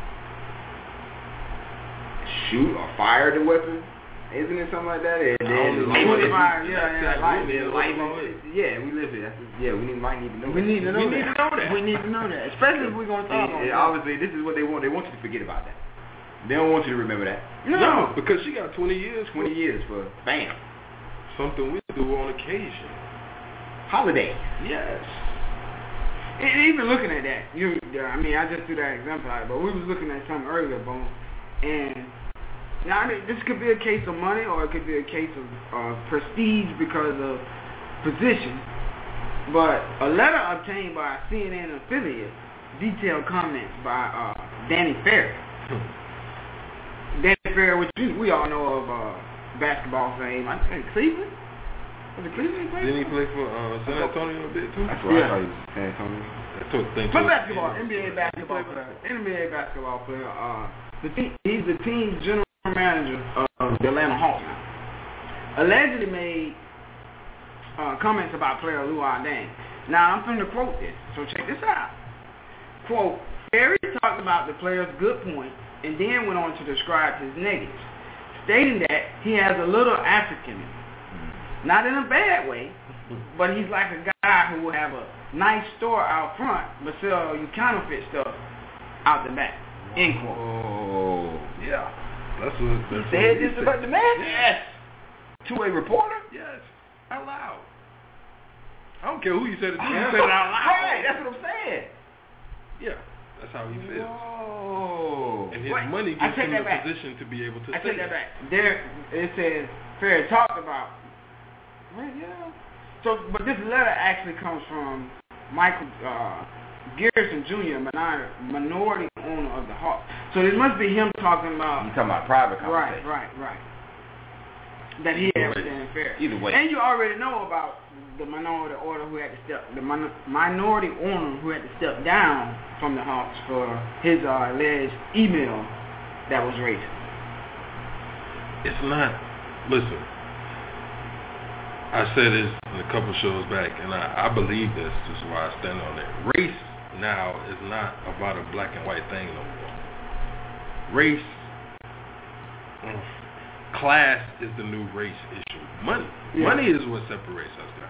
shoot or fire the weapon. Isn't it something like that? And then twenty-five, yeah, yeah, life, yeah, life, yeah, we live it. Yeah, we need, might need to know. We that. need to know we that. Need to know that. We need to know that, especially if we're going to talk and, on and that. obviously, this is what they want. They want you to forget about that. They don't want you to remember that. No, No, because she got twenty years. Twenty years for bam. Something we do on occasion. Holiday. Yes. and even looking at that, you, I mean, I just threw that example out, but we was looking at something earlier, Bone, and now, I mean, this could be a case of money, or it could be a case of uh, prestige because of position. But a letter obtained by a C N N affiliate, detailed comments by uh, Danny Ferry. Danny Ferry, which we, we all know of uh, basketball fame. I think Cleveland. Was it Cleveland? He Didn't he play for uh, San Antonio a bit too? That's what Yeah. I thought you was San Antonio. That's what I think. For too. basketball, N B A basketball player. N B A basketball player. Uh, the team, he's the team's general manager of the Atlanta Hawks now. Allegedly made uh, comments about player Luol Deng. Now, I'm going to quote this, so check this out. Quote, Perry talked about the player's good points and then went on to describe his negatives, stating that he has a little African in him. Mm. Not in a bad way, but he's like a guy who will have a nice store out front, but sell you counterfeit stuff out the back. End quote. Oh, yeah. That's what that's he said. This about the man? Yes. To a reporter? Yes. Out loud. I don't care who you said it to. You You said it out loud. Right, that's what I'm saying. Yeah, that's how he feels. Oh. And his Wait, money I gives take him that the back. position to be able to I say take that that. back. There, it says Perry talked about. Right, yeah. So, but this letter actually comes from Michael uh, Garrison Junior, minor, minority owner of the Hawks. So this must be him talking about. You talking about private conversation? Right, right, right. That he had with Dan Ferry. Either way. And you already know about the minority order who had to step, the min- minority owner who had to step down from the Hawks for his uh, alleged email that was racist. It's not. Listen, I said this in a couple shows back, and I, I believe this. This is why I stand on it. Race now is not about a black and white thing no more. Race, mm, class is the new race issue. Money, Yeah. money is what separates us now.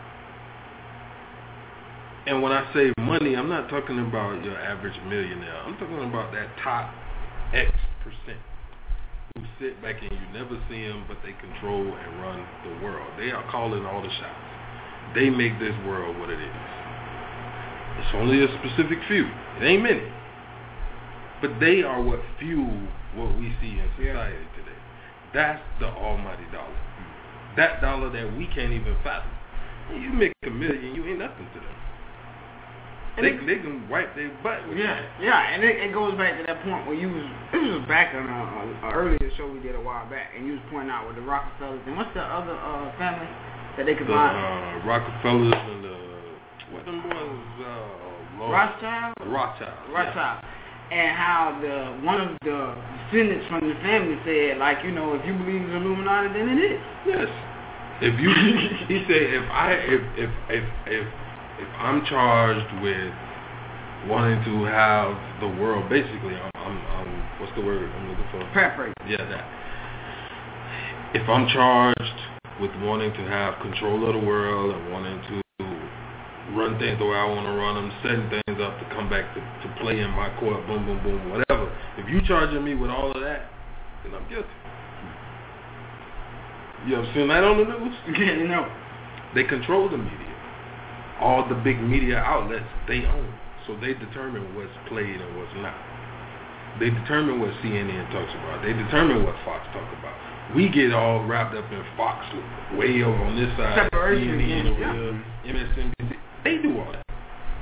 And when I say money, I'm not talking about your average millionaire. I'm talking about that top X percent who sit back and you never see them, but they control and run the world. They are calling all the shots. They make this world what it is. It's only a specific few. It ain't many. But they are what fuel what we see in society yeah. today. That's the almighty dollar. That dollar that we can't even fathom. You make a million, you ain't nothing to them. They, it, they can wipe their butt with yeah, that. yeah, and it, it goes back to that point where you was, this was back on an earlier show we did a while back, and you was pointing out with the Rockefellers, and what's the other uh, family that they could the, buy? Uh, Rockefellers and the, what them was, uh, Lord, Rothschild? Rothschild. Rothschild. Yeah. And how the one of the descendants from the family said, like, you know, if you believe in the Illuminati, then it is. Yes. If you, he said, if I, if, if, if, if, if I'm charged with wanting to have the world, basically, I'm, I'm, I'm what's the word I'm looking for? Paraphrase. Yeah, that. If I'm charged with wanting to have control of the world and wanting to run things the way I want to run them, setting things up to come back to, to play in my court, boom, boom, boom, whatever. If you charging me with all of that, then I'm guilty. You ever seen that on the news? Yeah, you know. They control the media. All the big media outlets they own. So they determine what's played and what's not. They determine what C N N talks about. They determine what Fox talk about. We get all wrapped up in Fox way over on this side, C N N over here, M S N B C. They do all that.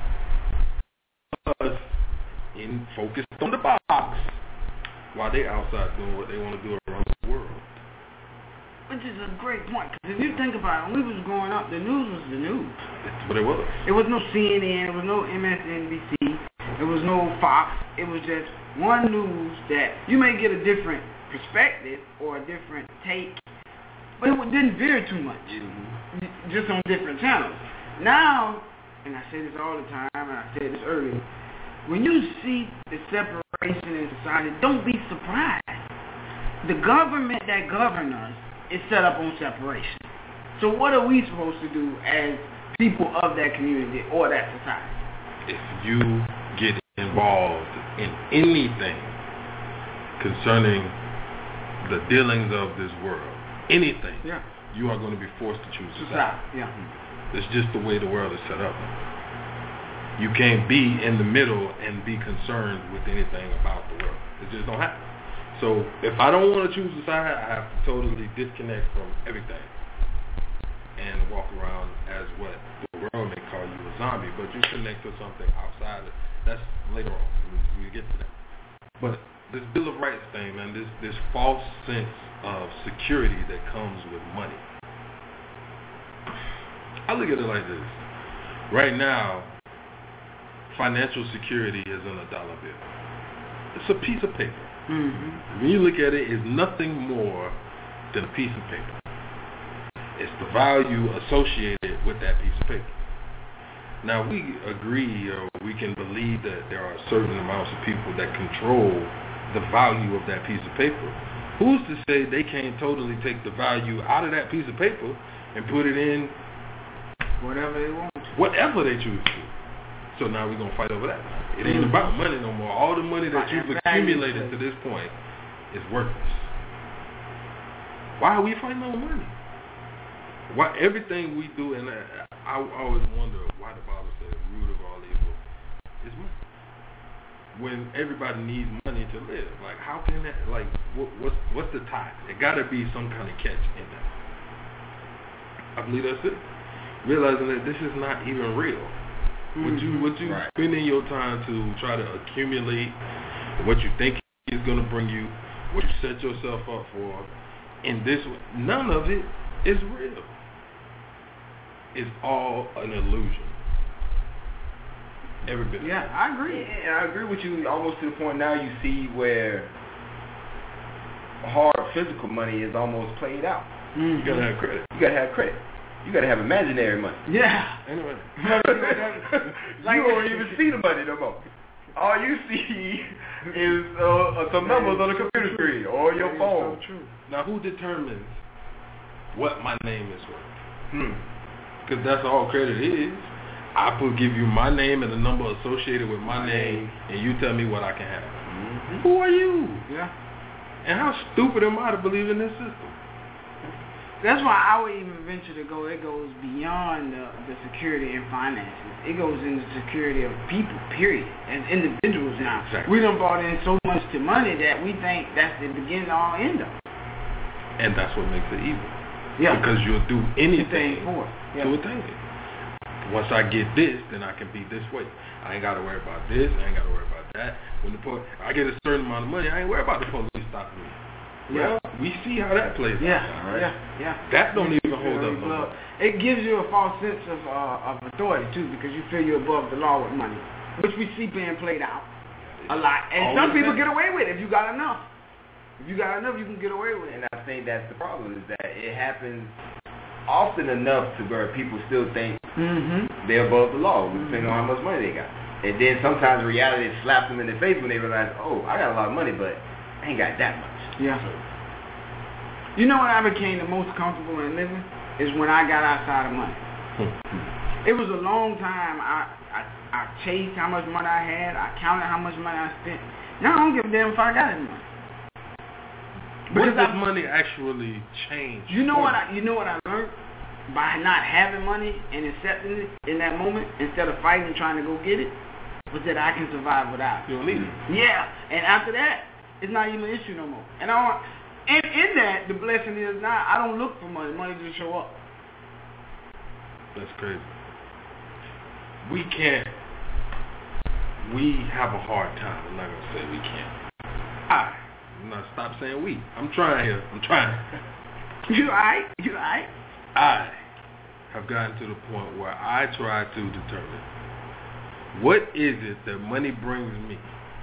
Us in focused on the box while they outside doing what they want to do around the world. Which is a great point, because if you think about it, when we was growing up, the news was the news. That's what it was. It was no C N N, it was no M S N B C, it was no Fox. It was just one news that you may get a different perspective or a different take, but it didn't vary too much, mm-hmm. just on different channels. Now, and I say this all the time, and I said this earlier, when you see the separation in society, don't be surprised. The government that governs us is set up on separation. So what are we supposed to do as people of that community or that society? If you get involved in anything concerning the dealings of this world, anything, yeah. you are going to be forced to choose a side. Yeah. It's just the way the world is set up. You can't be in the middle and be concerned with anything about the world. It just don't happen. So if I don't want to choose a side, I have to totally disconnect from everything and walk around as what the world may call you a zombie, but you connect to something outside. That's later on. We, we get to that. But this Bill of Rights thing, man, this this false sense of security that comes with money. I look at it like this. Right now, financial security is in a dollar bill. It's a piece of paper. Mm-hmm. When you look at it, it's nothing more than a piece of paper. It's the value associated with that piece of paper. Now, we agree or we can believe that there are certain amounts of people that control the value of that piece of paper. Who's to say they can't totally take the value out of that piece of paper and put it in whatever they want, whatever they choose to. So now we're going to fight over that. It ain't about money no more. All the money that you've accumulated to this point is worthless. Why are we fighting over money? Why everything we do, and I, I always wonder why the Bible says the root of all evil is money. When everybody needs money to live, like how can that? Like what, what's what's the tie? There got to be some kind of catch in that. I believe that's it. Realizing that this is not even real. Mm-hmm. What you what you right. spending your time to try to accumulate, what you think is going to bring you, what you set yourself up for, in this, none of it is real. It's all an illusion. Every bit. Yeah, I agree. Yeah, I agree with you almost to the point now you see where hard physical money is almost played out. Mm-hmm. You gotta have credit. You gotta have credit. You gotta have imaginary money. Yeah. Anyway. Like you don't even see the money no more. All you see is uh, some numbers on the computer screen or your phone. So true. Now, who determines what my name is worth? Hmm. Because that's all credit is. I will give you my name and the number associated with my name, and you tell me what I can have. Mm-hmm. Who are you? Yeah. And how stupid am I to believe in this system? That's why I would even venture to go, it goes beyond the, the security and finances. It goes into security of people, period, as individuals now. Exactly. We done brought in so much to money that we think that's the beginning all end of. And that's what makes it evil. Yeah. Because you'll do anything for it. Yeah. to attain it. Once I get this, then I can be this way. I ain't got to worry about this. I ain't got to worry about that. When the po- I get a certain amount of money, I ain't worry about the police stopping me. Yeah. Well, we see how that plays yeah. out. Right? Yeah, yeah. That don't even hold up no more. It gives you a false sense of uh, of authority, too, because you feel you're above the law with money, which we see being played out a lot. And some people get away with it if you got enough. If you got enough, you can get away with it. And I think that's the problem, is that it happens often enough to where people still think mm-hmm. they're above the law, depending on how much money they got. And then sometimes reality slaps them in the face when they realize, oh, I got a lot of money, but I ain't got that much. Yeah. So, you know when I became the most comfortable in living? Is when I got outside of money. It was a long time I, I I chased how much money I had. I counted how much money I spent. Now I don't give a damn if I got any money. What does money actually change? You know what I you know what I learned? By not having money and accepting it in that moment, instead of fighting and trying to go get it, was that I can survive without it. You don't need it. Yeah. And after that, it's not even an issue no more. And I want, and in that, the blessing is now I don't look for money. Money just show up. That's crazy. We can't. We have a hard time. I'm not gonna say we can't. I. I'm not stop saying we. I'm trying here. I'm trying. You alright? You alright? I have gotten to the point where I try to determine what is it that money brings me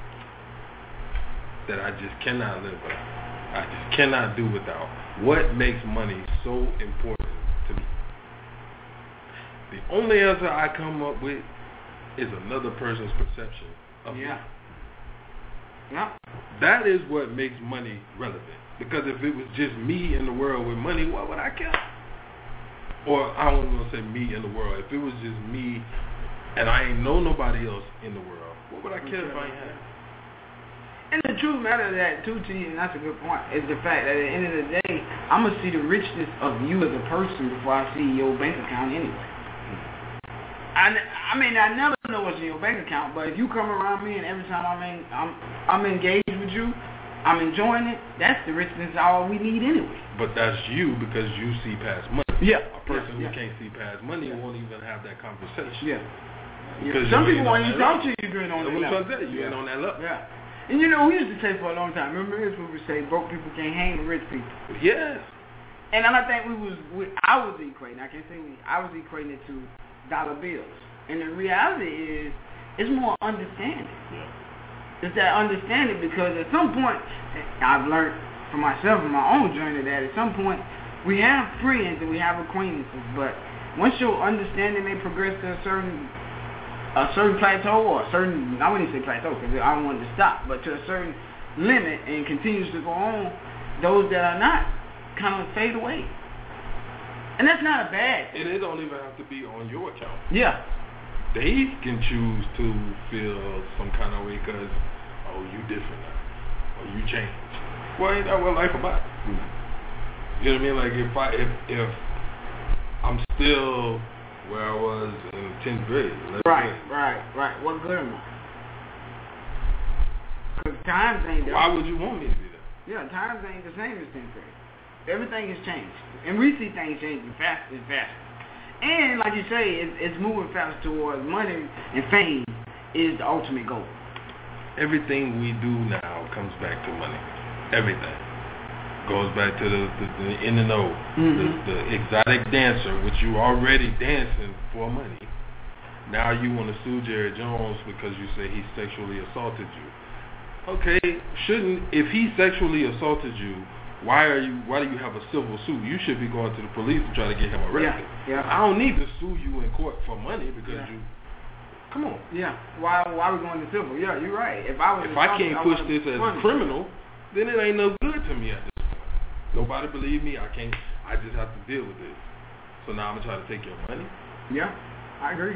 that I just cannot live without. I just cannot do without. What makes money so important to me? The only answer I come up with is another person's perception of yeah. me. Yeah. That is what makes money relevant. Because if it was just me in the world with money, what would I care? Or I don't want to say me in the world. If it was just me and I ain't know nobody else in the world, what would I care if I ain't had? And the truth matter of that too, T, and that's a good point, is the fact that at the end of the day, I'm going to see the richness of you as a person before I see your bank account anyway. I, I mean, I never know what's in your bank account, but if you come around me and every time I'm in, I'm I'm engaged with you, I'm enjoying it, that's the richness all we need anyway. But that's you because you see past money. Yeah. A person yeah, who yeah. can't see past money yeah. won't even have that conversation. Yeah. Because yeah. Some you people, when you talk level. to you, you're on that that level. level. You ain't yeah. on that level. Yeah. And you know, we used to say for a long time, remember this, we would say broke people can't hang with rich people. Yeah. And I think we was, we, I was equating, I can't say we, I was equating it to dollar bills. And the reality is, it's more understanding. Yeah. It's that understanding because at some point, I've learned for myself in my own journey that at some point, we have friends and we have acquaintances, but once your understanding may progress to a certain a certain plateau or a certain, I wouldn't say plateau because I don't want it to stop, but to a certain limit and continues to go on, those that are not kind of fade away. And that's not a bad thing. And it don't even have to be on your account. Yeah. They can choose to feel some kind of way because, oh, you different now. Or you changed. Well, ain't that what life about? Mm-hmm. You know what I mean? Like, if I, if, if I'm still where I was in tenth grade. Right, grade. right, right. What good am I? Because times ain't there. Why would you want me to be there? Yeah, times ain't the same as tenth grade. Everything has changed. And we see things changing faster and faster. And like you say, it's, it's moving faster towards money and fame is the ultimate goal. Everything we do now comes back to money. Everything. Goes back to the, the, the in and O, mm-hmm. the, the exotic dancer, which you already dancing for money. Now you want to sue Jerry Jones because you say he sexually assaulted you. Okay, shouldn't, if he sexually assaulted you, why are you? Why do you have a civil suit? You should be going to the police to try to get him arrested. Yeah, yeah. I don't need to sue you in court for money because yeah. you. Come on. Yeah. Why? Why are we going to civil? Yeah, you're right. If I was, if I can't push this as a criminal, then it ain't no good to me at this point. Nobody believe me. I can't. I just have to deal with this. So now I'm gonna try to take your money. Yeah, I agree.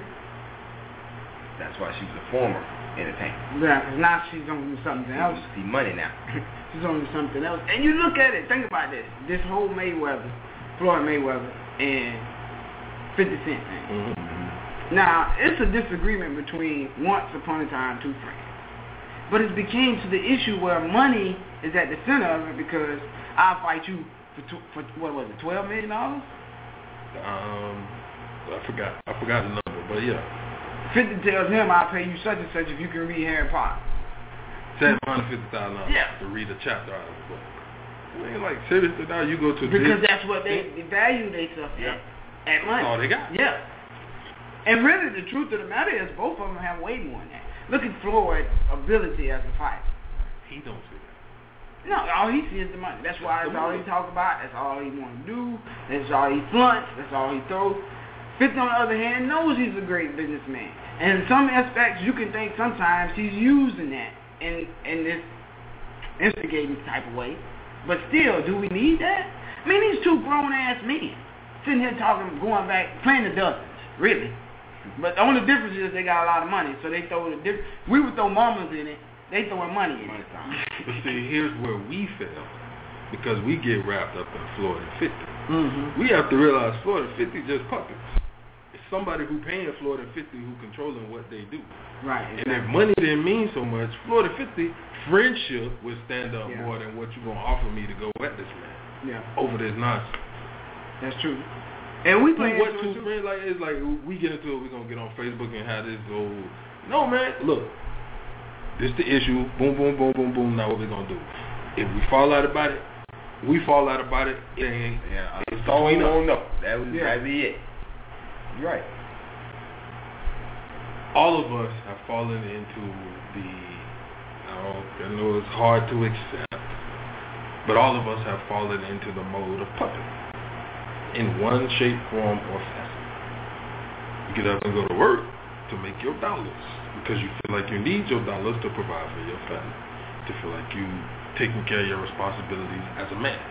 That's why she's a former entertainer. Yeah, because now she's gonna do something else. See money now. She's gonna do something else. And you look at it. Think about this. This whole Mayweather, Floyd Mayweather, and fifty Cent thing. Mm-hmm. Now it's a disagreement between once upon a time two friends, but it became to the issue where money is at the center of it because I'll fight you for, tw- for what was it, twelve million dollars? Um, I forgot. I forgot the number, but yeah. fifty tells him I'll pay you such and such if you can read Harry Potter. seven hundred fifty thousand dollars yeah. to read a chapter out of the book. I mean, like, seriously, now you go to because this, that's what they, they value themselves yeah. at, at money. That's all they got. Yeah. And really, the truth of the matter is both of them have way more than that. Look at Floyd's ability as a fighter. He don't see that. No, all he sees is the money. That's why that's all he talk about. That's all he want to do. That's all he flaunts. That's all he throws. fifty, on the other hand, knows he's a great businessman. And in some aspects, you can think sometimes he's using that in in this instigating type of way. But still, do we need that? I mean, these two grown-ass men sitting here talking, going back, playing the dozens, really. But the only difference is they got a lot of money, so they throw the difference. We would throw mamas in it. They throwing money in it. But see, here's where we fail. Because we get wrapped up in Florida fifty. Mm-hmm. We have to realize Florida fifty just puppets. It's somebody who paying Florida fifty who controlling what they do. Right. And exactly. If money didn't mean so much, Florida fifty, friendship would stand up yeah. more than what you're going to offer me to go at this man. Yeah. Over this nonsense. That's true. And we play what two friends like it's like we get into it, we're gonna get on Facebook and have this old no man, look. This the issue, boom, boom, boom, boom, boom, now what we gonna do? If we fall out about it, we fall out about it, it ain't yeah, it's all we between don't us. know. That was yeah. that'd be it. You're right. All of us have fallen into the I don't I know it's hard to accept, but all of us have fallen into the mode of puppet. In one shape, form, or fashion. You get up and go to work to make your dollars because you feel like you need your dollars to provide for your family, to feel like you taking care of your responsibilities as a man.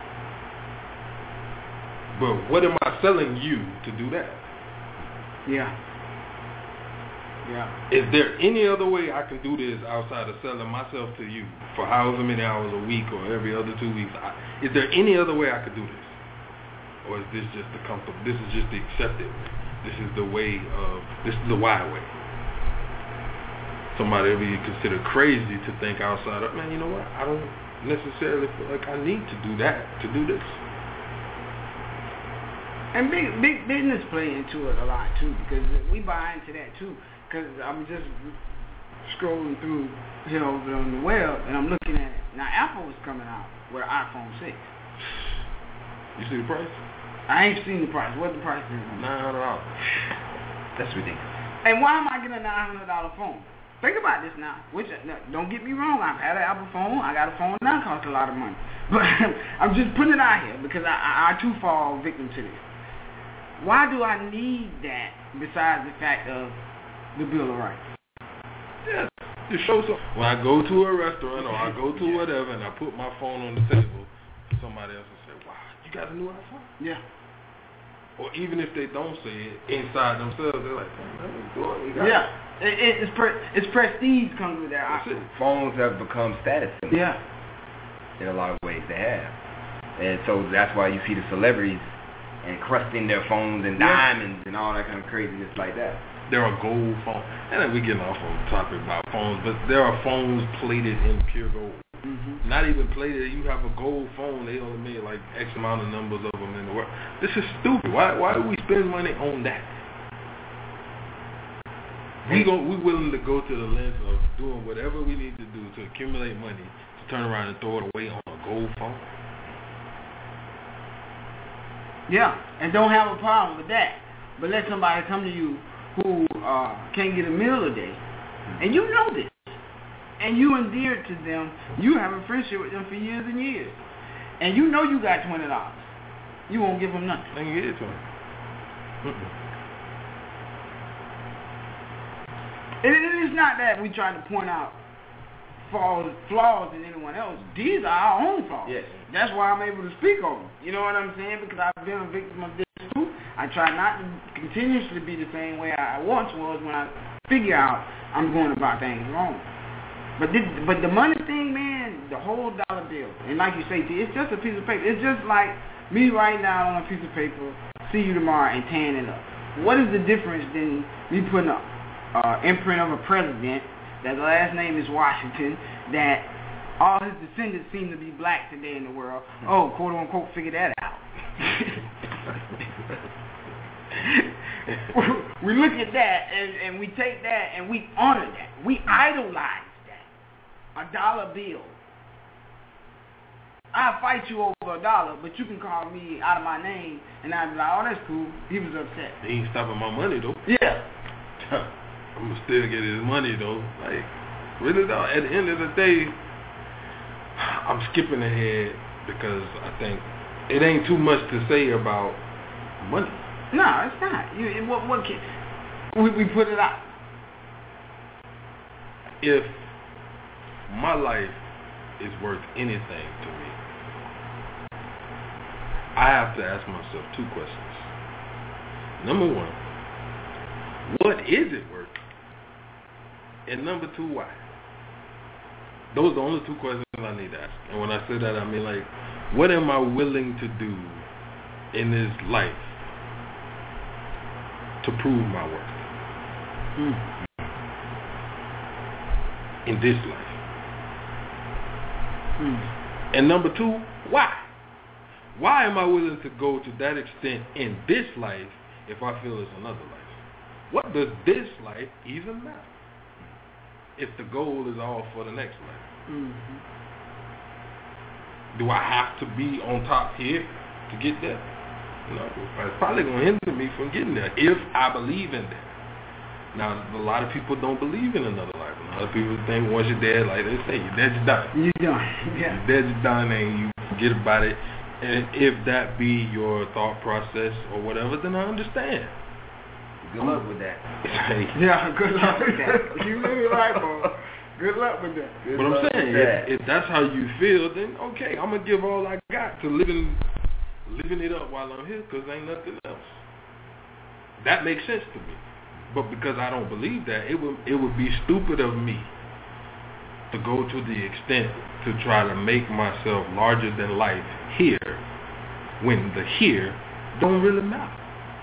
But what am I selling you to do that? Yeah. Yeah. Is there any other way I can do this outside of selling myself to you for however many hours a week or every other two weeks? I, is there any other way I could do this? Or is this just the comfortable? This is just the accepted way. This is the way of. This is the wide way. Somebody ever you consider crazy to think outside of. Man, you know what? I don't necessarily feel like I need to do that to do this. And big big business play into it a lot too, because we buy into that too. Because I'm just scrolling through here over on the web and I'm looking at it. Now Apple is coming out with an iPhone six. You see the price? I ain't seen the price. What the price is? Nine hundred dollars. That's ridiculous. And why am I getting a nine hundred dollar phone? Think about this now. Which no, don't get me wrong. I've had an Apple phone. I got a phone that costs a lot of money. But I'm just putting it out here because I, I, I too fall victim to this. Why do I need that? Besides the fact of the Bill of Rights. Yeah, to show some. When I go to a restaurant or I go to yeah. whatever and I put my phone on the table, somebody else will say, "Wow, you got a new iPhone?" Yeah. Or even if they don't say it inside themselves, they're like, "Damn, yeah." It, it, it's pre- it's prestige comes with that. That's it. Phones have become status symbols. Yeah. In a lot of ways, they have, and so that's why you see the celebrities encrusting their phones and diamonds and all that kind of craziness like that. There are gold phones, and then we getting off on the topic about phones, but there are phones plated in pure gold. Mm-hmm. Not even plated. You have a gold phone, they only made like X amount of numbers of them in the world. This is stupid. Why? Why do we spend money on that? We go. We willing to go to the length of doing whatever we need to do to accumulate money to turn around and throw it away on a gold phone. Yeah, and don't have a problem with that. But let somebody come to you who uh, can't get a meal a day, and you know this, and you endeared to them. You have a friendship with them for years and years, and you know you got twenty dollars. You won't give them nothing. They can get it to them. And it is not that we try to point out flaws, flaws in anyone else. These are our own flaws. Yes. That's why I'm able to speak on them. You know what I'm saying? Because I've been a victim of this too. I try not to continuously be the same way I once was when I figure out I'm going about things wrong. But this, but the money thing, man, the whole dollar bill, and like you say, it's just a piece of paper. It's just like me writing down on a piece of paper, see you tomorrow, and tearing it up. What is the difference than me putting a uh, imprint of a president that the last name is Washington, that all his descendants seem to be black today in the world? Oh, quote unquote, figure that out. We look at that and, and we take that and we honor that. We idolize that. A dollar bill. I'll fight you over a dollar, but you can call me out of my name and I'll be like, oh, that's cool. He was upset. He ain't stopping my money though. Yeah. I'm gonna still get his money though. Like, really though, at the end of the day, I'm skipping ahead because I think it ain't too much to say about money. No, it's not. You, what, what can, we, we put it out. If my life is worth anything to me, I have to ask myself two questions. Number one, what is it worth? And number two, why? Those are the only two questions I need to ask. And when I say that, I mean like, what am I willing to do in this life to prove my worth? Mm. In this life. Mm. And number two, why? Why am I willing to go to that extent in this life if I feel it's another life? What does this life even matter if the goal is all for the next life? Mm-hmm. Do I have to be on top here to get there? No, it's probably going to hinder me from getting there if I believe in that. Now, a lot of people don't believe in another life. A lot of people think once you're dead, like they say, you're dead, you're done. You're done. Yeah. You're dead, you're done, and you forget about it. And if that be your thought process or whatever, then I understand. Good luck with that. Yeah, good luck with that. You really right, bro. Good luck with that. Good but I'm saying, that. if, if that's how you feel, then okay, I'm gonna give all I got to living, living it up while I'm here, cause ain't nothing else. That makes sense to me. But because I don't believe that, it would it would be stupid of me to go to the extent to try to make myself larger than life here, when the here don't really matter.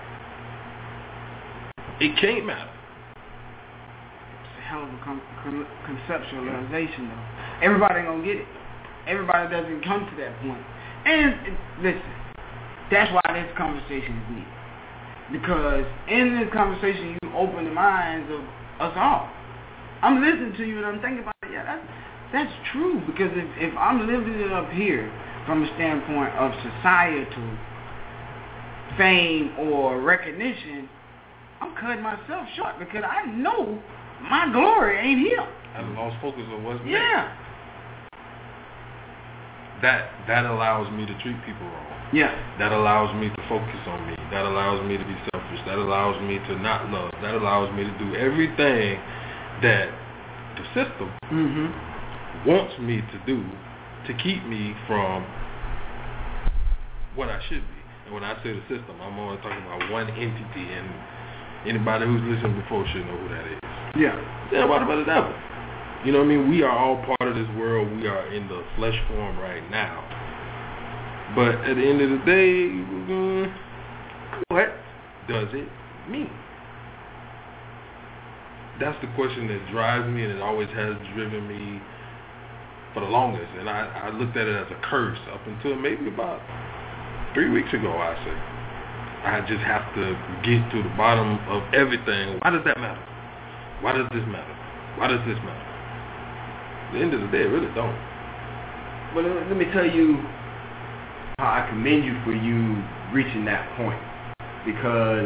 It can't matter. It's a hell of a con- con- conceptualization, though. Everybody ain't gonna get it. Everybody doesn't come to that point. And listen, that's why this conversation is needed. Because in this conversation, you open the minds of us all. I'm listening to you and I'm thinking about it. Yeah, that's that's true. Because if, if I'm living it up here from a standpoint of societal fame or recognition, I'm cutting myself short because I know my glory ain't here. I lost focus on what's next. Yeah. that that allows me to treat people wrong. Yeah. That allows me to focus on me. That allows me to be selfish. That allows me to not love. That allows me to do everything that the system Mm-hmm. wants me to do to keep me from what I should be. And when I say the system, I'm only talking about one entity, and anybody who's listened before should know who that is. Yeah. Yeah, what about the devil? You know what I mean? We are all part of this world. We are in the flesh form right now. But at the end of the day, mm, what does it mean? That's the question that drives me, and it always has driven me for the longest. And I, I looked at it as a curse up until maybe about three weeks ago, I say. I just have to get to the bottom of everything. Why does that matter? Why does this matter? Why does this matter? At the end of the day, it really don't. But let let me tell you how I commend you for you reaching that point. Because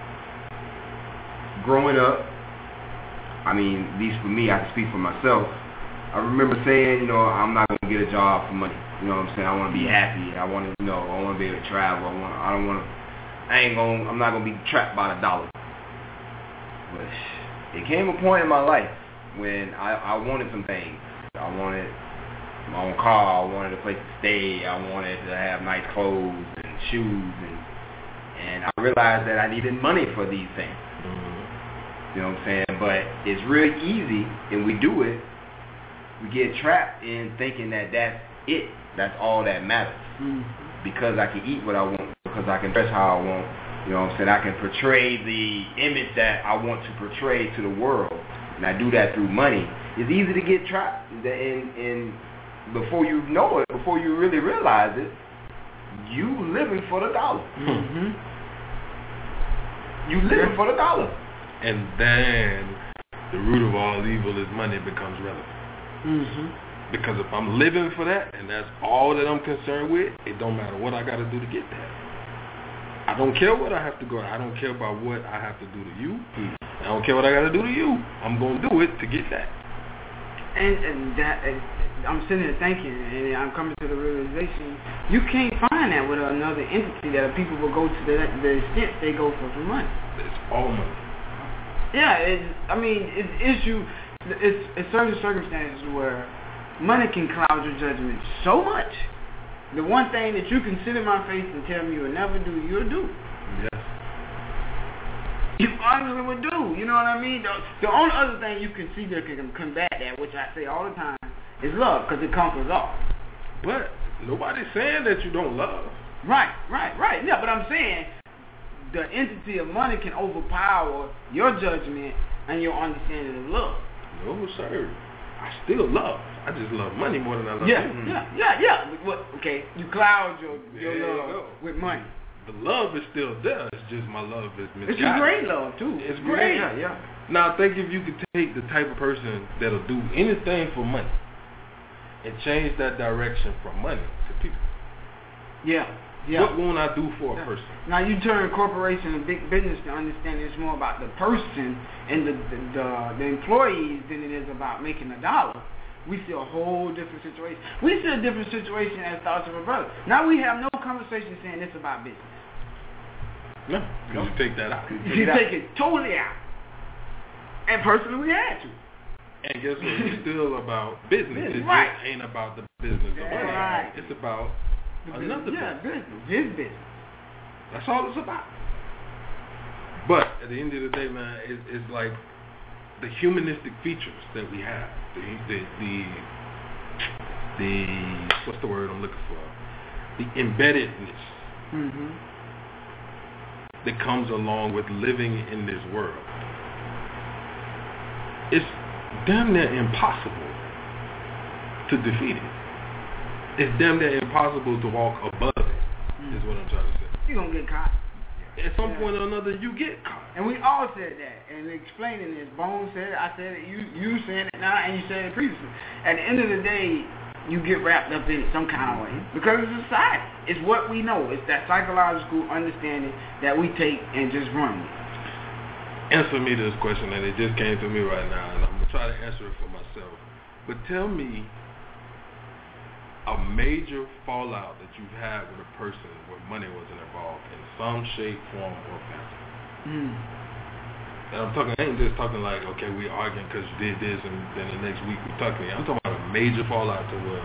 growing up, I mean, at least for me, I can speak for myself. I remember saying, you know, I'm not going to get a job for money. You know what I'm saying? I want to be happy. I want to, you know, I want to be able to travel. I want. I don't want to. I ain't going. I'm not going to be trapped by the dollar. But it came a point in my life when I, I wanted some things. I wanted my own car. I wanted a place to stay. I wanted to have nice clothes and shoes, and and I realized that I needed money for these things. You know what I'm saying? But it's real easy, and we do it. We get trapped in thinking that that's it. That's all that matters. Mm-hmm. Because I can eat what I want, because I can dress how I want. You know what I'm saying? I can portray the image that I want to portray to the world, and I do that through money. It's easy to get trapped, and, and before you know it, before you really realize it, you living for the dollar. Mm-hmm. You living for the dollar. And then the root of all evil is money becomes relevant. Mm-hmm. Because if I'm living for that, and that's all that I'm concerned with, it don't matter what I got to do to get that. I don't care what I have to go. I don't care about what I have to do to you. I don't care what I got to do to you. I'm going to do it to get that. And, and that, and I'm sitting here thinking, and I'm coming to the realization, you can't find that with another entity that people will go to the, the extent they go for some money. It's all money. Yeah, it's, I mean, it's issue. It's, it's certain circumstances where money can cloud your judgment so much. The one thing that you can sit in my face and tell me you'll never do, you'll do. Yes. You honestly would do. You know what I mean? The, the only other thing you can see that can combat that, which I say all the time, is love, because it conquers all. But nobody's saying that you don't love. Right, right, right. Yeah, but I'm saying the entity of money can overpower your judgment and your understanding of love. No, sir. I still love. I just love money more than I love yeah, you. Yeah, yeah, yeah. But what, okay, you cloud your, your There you love go. with money. The love is still there. It's just my love is misguided. It's a great love, too. It's great. Yeah, yeah. Now, think if you could take the type of person that'll do anything for money and change that direction from money to people. Yeah, yeah. What won't I do for a yeah. person? Now, you turn corporation and big business to understand it's more about the person and the, the, the, the employees than it is about making a dollar. We see a whole different situation. We see a different situation as thoughts of a brother. Now we have no conversation saying it's about business. No, because you take that out. You take, take it totally out. And personally, we had to. And guess what? It's still about business. Business, It right. just ain't about the business of money. Right. It's about another yeah, business. business. His business. That's all it's about. But at the end of the day, man, it's, it's like the humanistic features that we have. The, the, the, the, what's the word I'm looking for? The embeddedness Mm-hmm. that comes along with living in this world. It's damn near impossible to defeat it. It's damn near impossible to walk above it, mm-hmm. is what I'm trying to say. You're going to get caught. At some yeah. point or another, you get caught. And we all said that. And explaining this, Bones said it, I said it, you you saying it now, and you said it previously. At the end of the day, you get wrapped up in it some kind of way. Because it's society. It's what we know. It's that psychological understanding that we take and just run with. Answer me this question, and it just came to me right now, and I'm going to try to answer it for myself. But tell me a a major fallout that you've had with a person where money wasn't involved in some shape, form, or fashion. Mm. And I'm talking, I ain't just talking like, okay, we arguing because you did this and then the next week we talking. I'm talking about a major fallout to where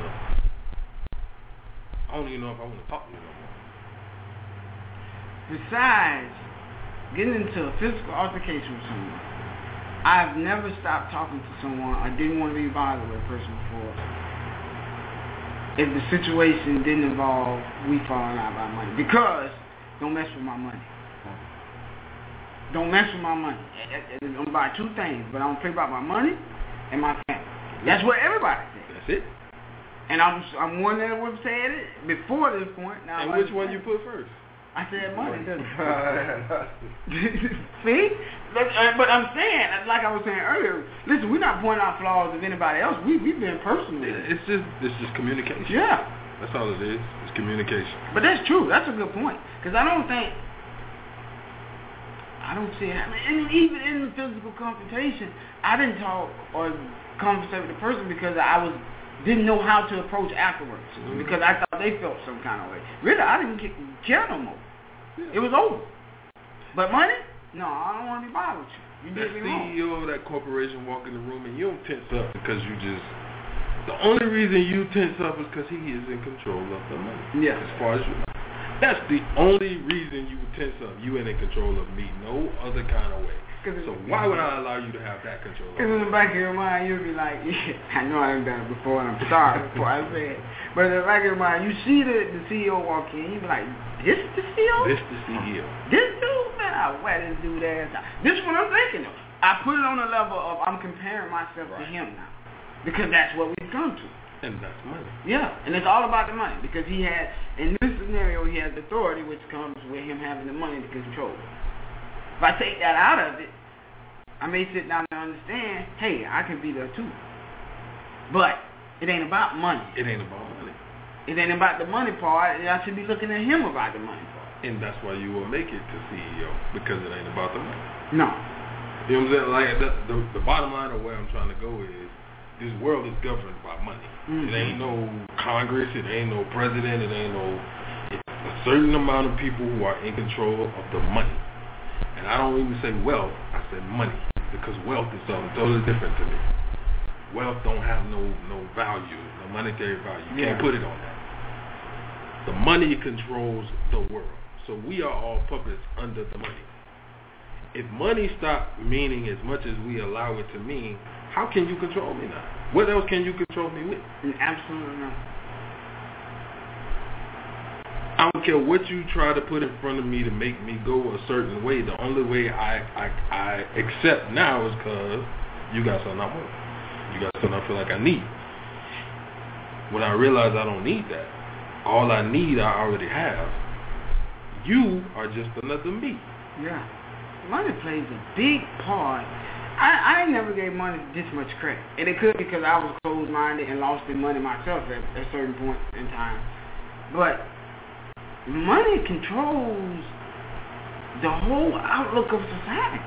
I don't even know if I want to talk to you no more. Besides getting into a physical altercation with someone, I've never stopped talking to someone I didn't want to be bothered with a person before if the situation didn't involve we falling out about money. Because don't mess with my money. Don't mess with my money. I'm going to buy two things, but I'm going to play about my money and my family. That's what everybody says. That's it. And I'm I'm one that would have said it before this point. Now and which one you put first? I said money. See? But I'm saying, like I was saying earlier, listen, we're not pointing out flaws of anybody else. We, we've been personal. It's just, it's just communication. Yeah. That's all it is. It's communication. But that's true. That's a good point. Because I don't think, I don't see it. I mean, even in the physical confrontation, I didn't talk or conversate with the person because I was didn't know how to approach afterwards. Mm-hmm. Because I thought they felt some kind of way. Really, I didn't care no more. Yeah. It was over. But money? No, I don't want to be bothered with you. You did me wrong. The C E O of that corporation walk in the room and you don't tense up because you just... The only reason you tense up is because he is in control of the money. Yeah. As far as you know. That's the only reason you would tense up. You ain't in control of me. No other kind of way. So why would I allow you to have that control? Because in the back of your mind, you'll be like, yeah, I know I done done it before, and I'm sorry before I say it. But in the back of your mind, you see the, the C E O walk in, you be like, this the C E O? This the C E O. This dude? Man, I wet this dude ass out. This is what I'm thinking of. I put it on the level of I'm comparing myself right. to him now. Because that's what we've come to. And that's money. Yeah, and it's all about the money. Because he had, in this scenario, he has authority, which comes with him having the money to control. If I take that out of it, I may sit down and understand, hey, I can be there too. But it ain't about money. It ain't about money. It ain't about the money part. I should be looking at him about the money part. And that's why you will make it to C E O, because it ain't about the money. No. You know what I'm saying? Like, the, the, the bottom line of where I'm trying to go is, this world is governed by money. Mm-hmm. It ain't no Congress, it ain't no president, it ain't no... It's a certain amount of people who are in control of the money. And I don't even say wealth, I said money. Because wealth is something totally different to me. Wealth don't have no no value, no monetary value. You yeah. can't put it on that. The money controls the world. So we are all puppets under the money. If money stopped meaning as much as we allow it to mean, how can you control me now? What else can you control me with? Absolutely not. I don't care what you try to put in front of me to make me go a certain way. The only way I I, I accept now is because you got something I want. You got something I feel like I need. When I realize I don't need that, all I need I already have. You are just another me. Yeah. Money plays a big part. I, I never gave money this much credit. And it could be because I was closed-minded and lost in money myself at a certain point in time. But money controls the whole outlook of society.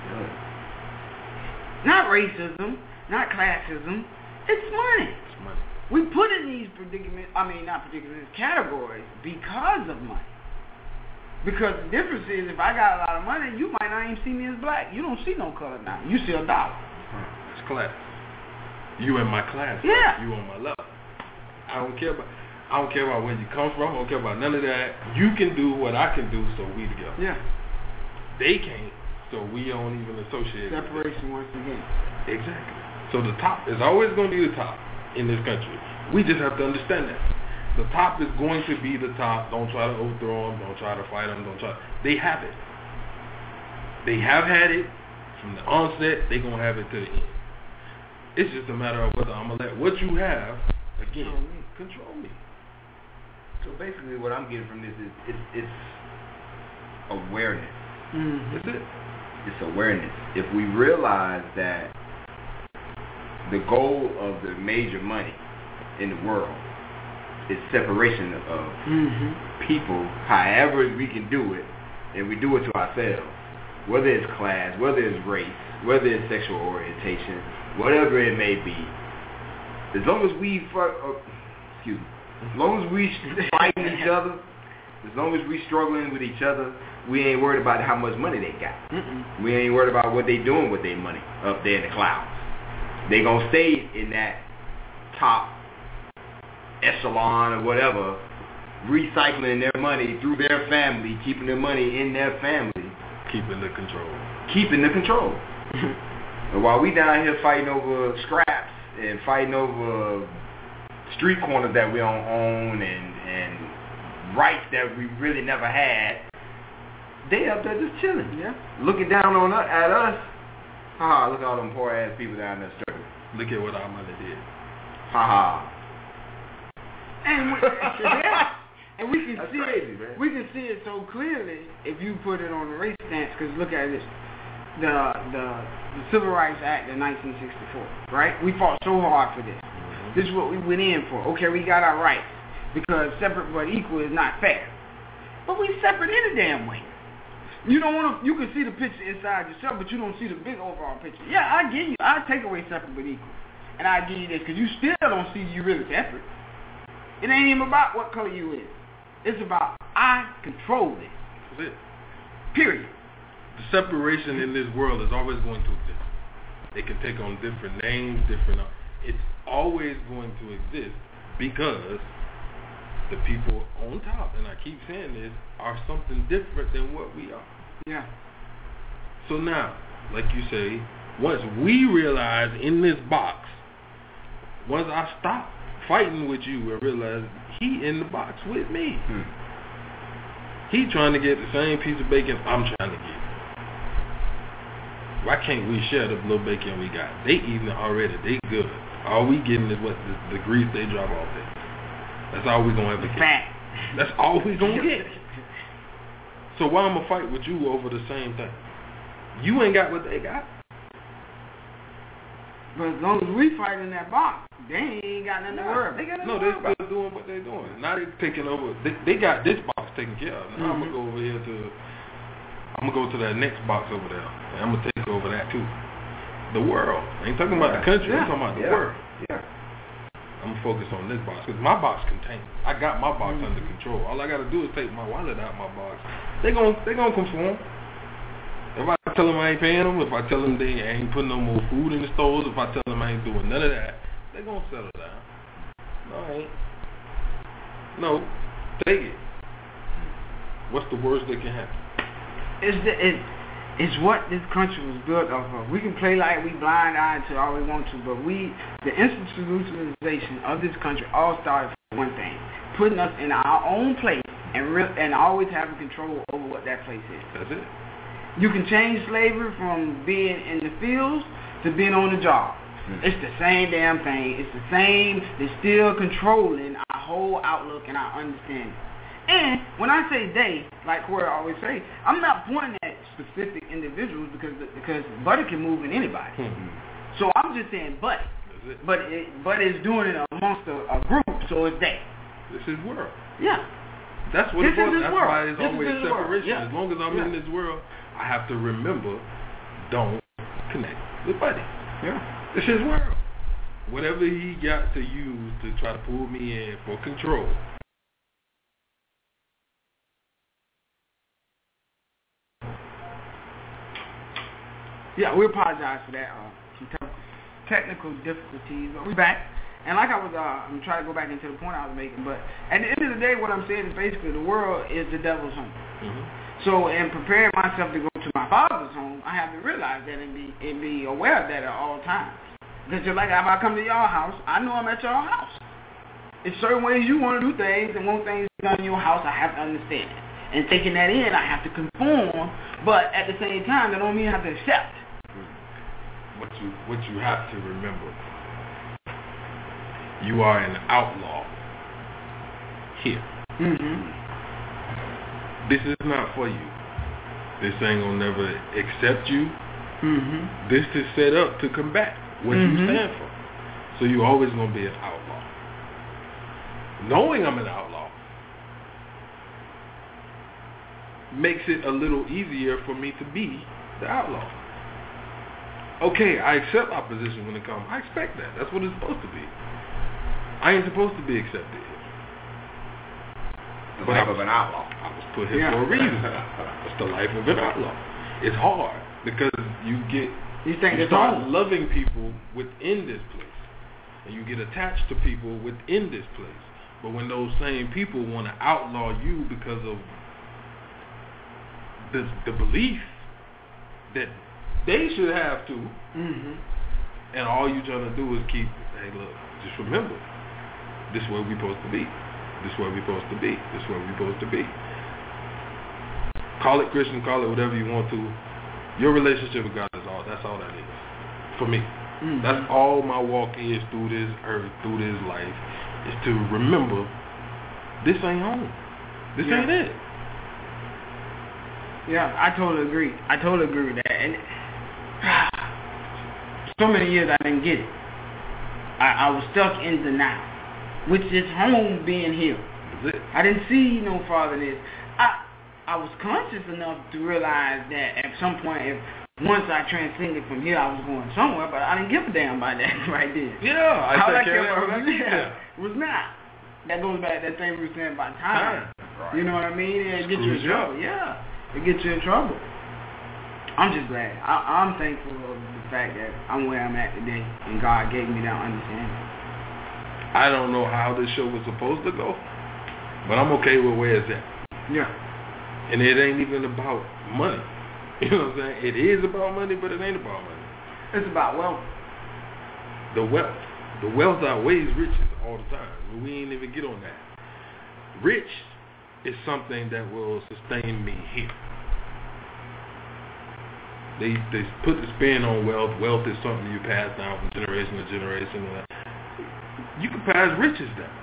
Not racism, not classism. It's money. It's money. We put in these predicaments, I mean not predicaments, categories because of money. Because the difference is, if I got a lot of money, you might not even see me as black. You don't see no color now. You see a dollar. It's class. You in my class. Yeah. You on my level. I don't care about. I don't care about where you come from. I don't care about none of that. You can do what I can do, so we together. Yeah. They can't, so we don't even associate. Separation once again. Exactly. So the top is always going to be the top in this country. We just have to understand that. The top is going to be the top. Don't try to overthrow them. Don't try to fight them. Don't try. They have it. They have had it from the onset. They're going to have it to the end. It's just a matter of whether I'm going to let what you have, again, control me. So basically what I'm getting from this is it's, it's awareness. Mm-hmm. That's it. It's awareness. If we realize that the goal of the major money in the world is separation of mm-hmm. people, however we can do it, and we do it to ourselves, whether it's class, whether it's race, whether it's sexual orientation, whatever it may be, as long as we, uh, excuse me, as As long as we fighting each other, as long as we struggling with each other, we ain't worried about how much money they got. Mm-mm. We ain't worried about what they doing with their money up there in the clouds. They gonna stay in that top echelon or whatever, recycling their money through their family, keeping their money in their family. Keeping the control. Keeping the control. And while we down here fighting over scraps and fighting over street corners that we don't own and, and rights that we really never had, they up there just chilling. Yeah. Looking down on us, at us. Haha, look at all them poor ass people down there struggling. Look at what our money did. Haha. And we, yeah. And we can That's see crazy, it. Man. We can see it so clearly if you put it on the race stance. Because look at this, the, the the Civil Rights Act of nineteen sixty-four. Right? We fought so hard for this. Mm-hmm. This is what we went in for. Okay, we got our rights because separate but equal is not fair. But we separate in a damn way. You don't want to. You can see the picture inside yourself, but you don't see the big overall picture. Yeah, I give you. I take away separate but equal, and I give you this because you still don't see you really separate. It ain't even about what color you is. It's about I control this. That's it. Period. The separation in this world is always going to exist. It can take on different names, different. It's always going to exist because the people on top, and I keep saying this, are something different than what we are. Yeah. So now, like you say, once we realize in this box, once I stop fighting with you, I realize he in the box with me. Hmm. He trying to get the same piece of bacon I'm trying to get. Why can't we share the little bacon we got? They eating it already. They good. All we getting is what the, the grease they drop off there. That's all we gonna ever get. Fat. That's all we gonna get. So why I'm gonna fight with you over the same thing? You ain't got what they got. But as long as we fight in that box, they ain't got nothing to worry. They got no, they still doing what they're doing. Now they taking over. They, they got this box taken care of. Now mm-hmm. I'm gonna go over here to. I'm gonna go to that next box over there. And I'm gonna take over that too. The world. I ain't talking about the country. Yeah. I'm talking about the yeah. world. Yeah. I'm gonna focus on this box because my box contains. I got my box mm-hmm. under control. All I gotta do is take my wallet out of my box. They gon' they gonna conform. If I tell them I ain't paying them, if I tell them they ain't putting no more food in the stores, if I tell them I ain't doing none of that, they gonna settle down. No, I ain't. No, take it. What's the worst that can happen? It's the, it, it's what this country was built off of. We can play like we blind-eyed to all we want to, but we, the institutionalization of this country all started from one thing, putting us in our own place and re- and always having control over what that place is. That's it. You can change slavery from being in the fields to being on the job. Mm-hmm. It's the same damn thing. It's the same. They're still controlling our whole outlook and our understanding. And when I say they, like Corey always say, I'm not pointing at specific individuals because because Buddy can move in anybody. Mm-hmm. So I'm just saying Buddy. It. But it, Buddy is doing it amongst a, a group, so it's they. This is world. Yeah. That's what this it was. That's world. why it's this always separation. Yeah. As long as I'm yeah. in this world, I have to remember, don't connect with Buddy. Yeah. This is world. Whatever he got to use to try to pull me in for control. Yeah, we apologize for that. Uh, some te- technical difficulties, but we're back. And like I was, uh, I'm trying to go back into the point I was making, but at the end of the day, what I'm saying is basically the world is the devil's home. Mm-hmm. So in preparing myself to go to my father's home, I have to realize that and be and be aware of that at all times. Because just like if I come to your house, I know I'm at your house. It's certain ways you want to do things and want things done in your house, I have to understand it. And taking that in, I have to conform, but at the same time, that don't mean I have to accept. What you what you have to remember, you are an outlaw here. Mm-hmm. This is not for you. This ain't gonna never accept you. Mm-hmm. This is set up to combat what mm-hmm. you stand for. So you're always gonna be an outlaw. Knowing I'm an outlaw makes it a little easier for me to be the outlaw. Okay, I accept opposition when it comes. I expect that. That's what it's supposed to be. I ain't supposed to be accepted. The but life I, of an outlaw. I was put here Yeah. for a reason. It's the life of an outlaw. It's hard because you get You think you it's start home? loving people within this place, and you get attached to people within this place. But when those same people want to outlaw you because of the the belief that they should have to, Mm-hmm. and all you trying to do is keep, hey, look, just remember, this is where we supposed to be. This is where we supposed to be. This is where we supposed to be. Call it Christian, call it whatever you want to. Your relationship with God is all. That's all that is for me. Mm-hmm. That's all my walk is through this earth, through this life, is to remember this ain't home. This Yeah. ain't it. Yeah, I totally agree. I totally agree with that. And so many years I didn't get it. I, I was stuck in denial, which is home being here. That's it. I didn't see no farther than this. I I was conscious enough to realize that at some point, if once I transcended from here, I was going somewhere, but I didn't give a damn about that right then. Yeah, I All I take care cared of about that. was, Yeah. was not. That goes back to that thing we were saying about time. Right. You know what I mean? It gets you in Screws you up. trouble. Yeah, it gets you in trouble. I'm just glad. I, I'm thankful of the fact that I'm where I'm at today, and God gave me that understanding. I don't know how this show was supposed to go, but I'm okay with where it's at. Yeah. And it ain't even about money. You know what I'm saying? It is about money, but it ain't about money. It's about wealth. The wealth. The wealth outweighs riches all the time. But we ain't even get on that. Rich is something that will sustain me here. They they put the spin on wealth. Wealth is something you pass down from generation to generation. You can pass riches down.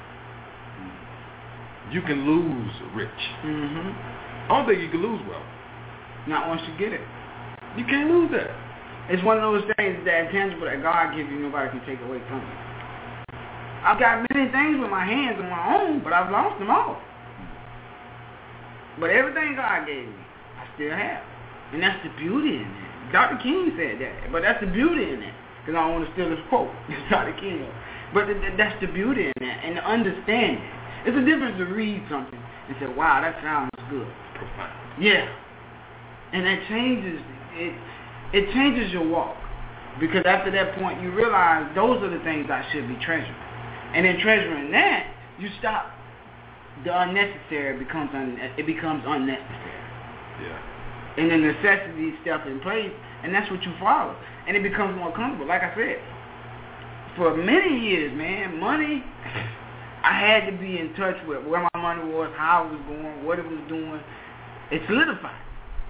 You can lose rich. Mm-hmm. I don't think you can lose wealth. Not once you get it. You can't lose that. It's one of those things that intangible that God gives you, nobody can take away from you. I've got many things with my hands on my own, but I've lost them all. But everything God gave me, I still have. And that's the beauty in it. Doctor King said that, but that's the beauty in it. Because I don't want to steal his quote. It's Doctor King. But th- th- that's the beauty in that, and the understanding. It's a difference to read something and say, wow, that sounds good. Profound. Yeah. And that changes, it it changes your walk. Because after that point, you realize those are the things I should be treasuring. And in treasuring that, you stop. The unnecessary becomes un- it becomes unnecessary. Yeah. And the necessities step in place, and that's what you follow. And it becomes more comfortable. Like I said, for many years, man, money, I had to be in touch with where my money was, how it was going, what it was doing. It solidified.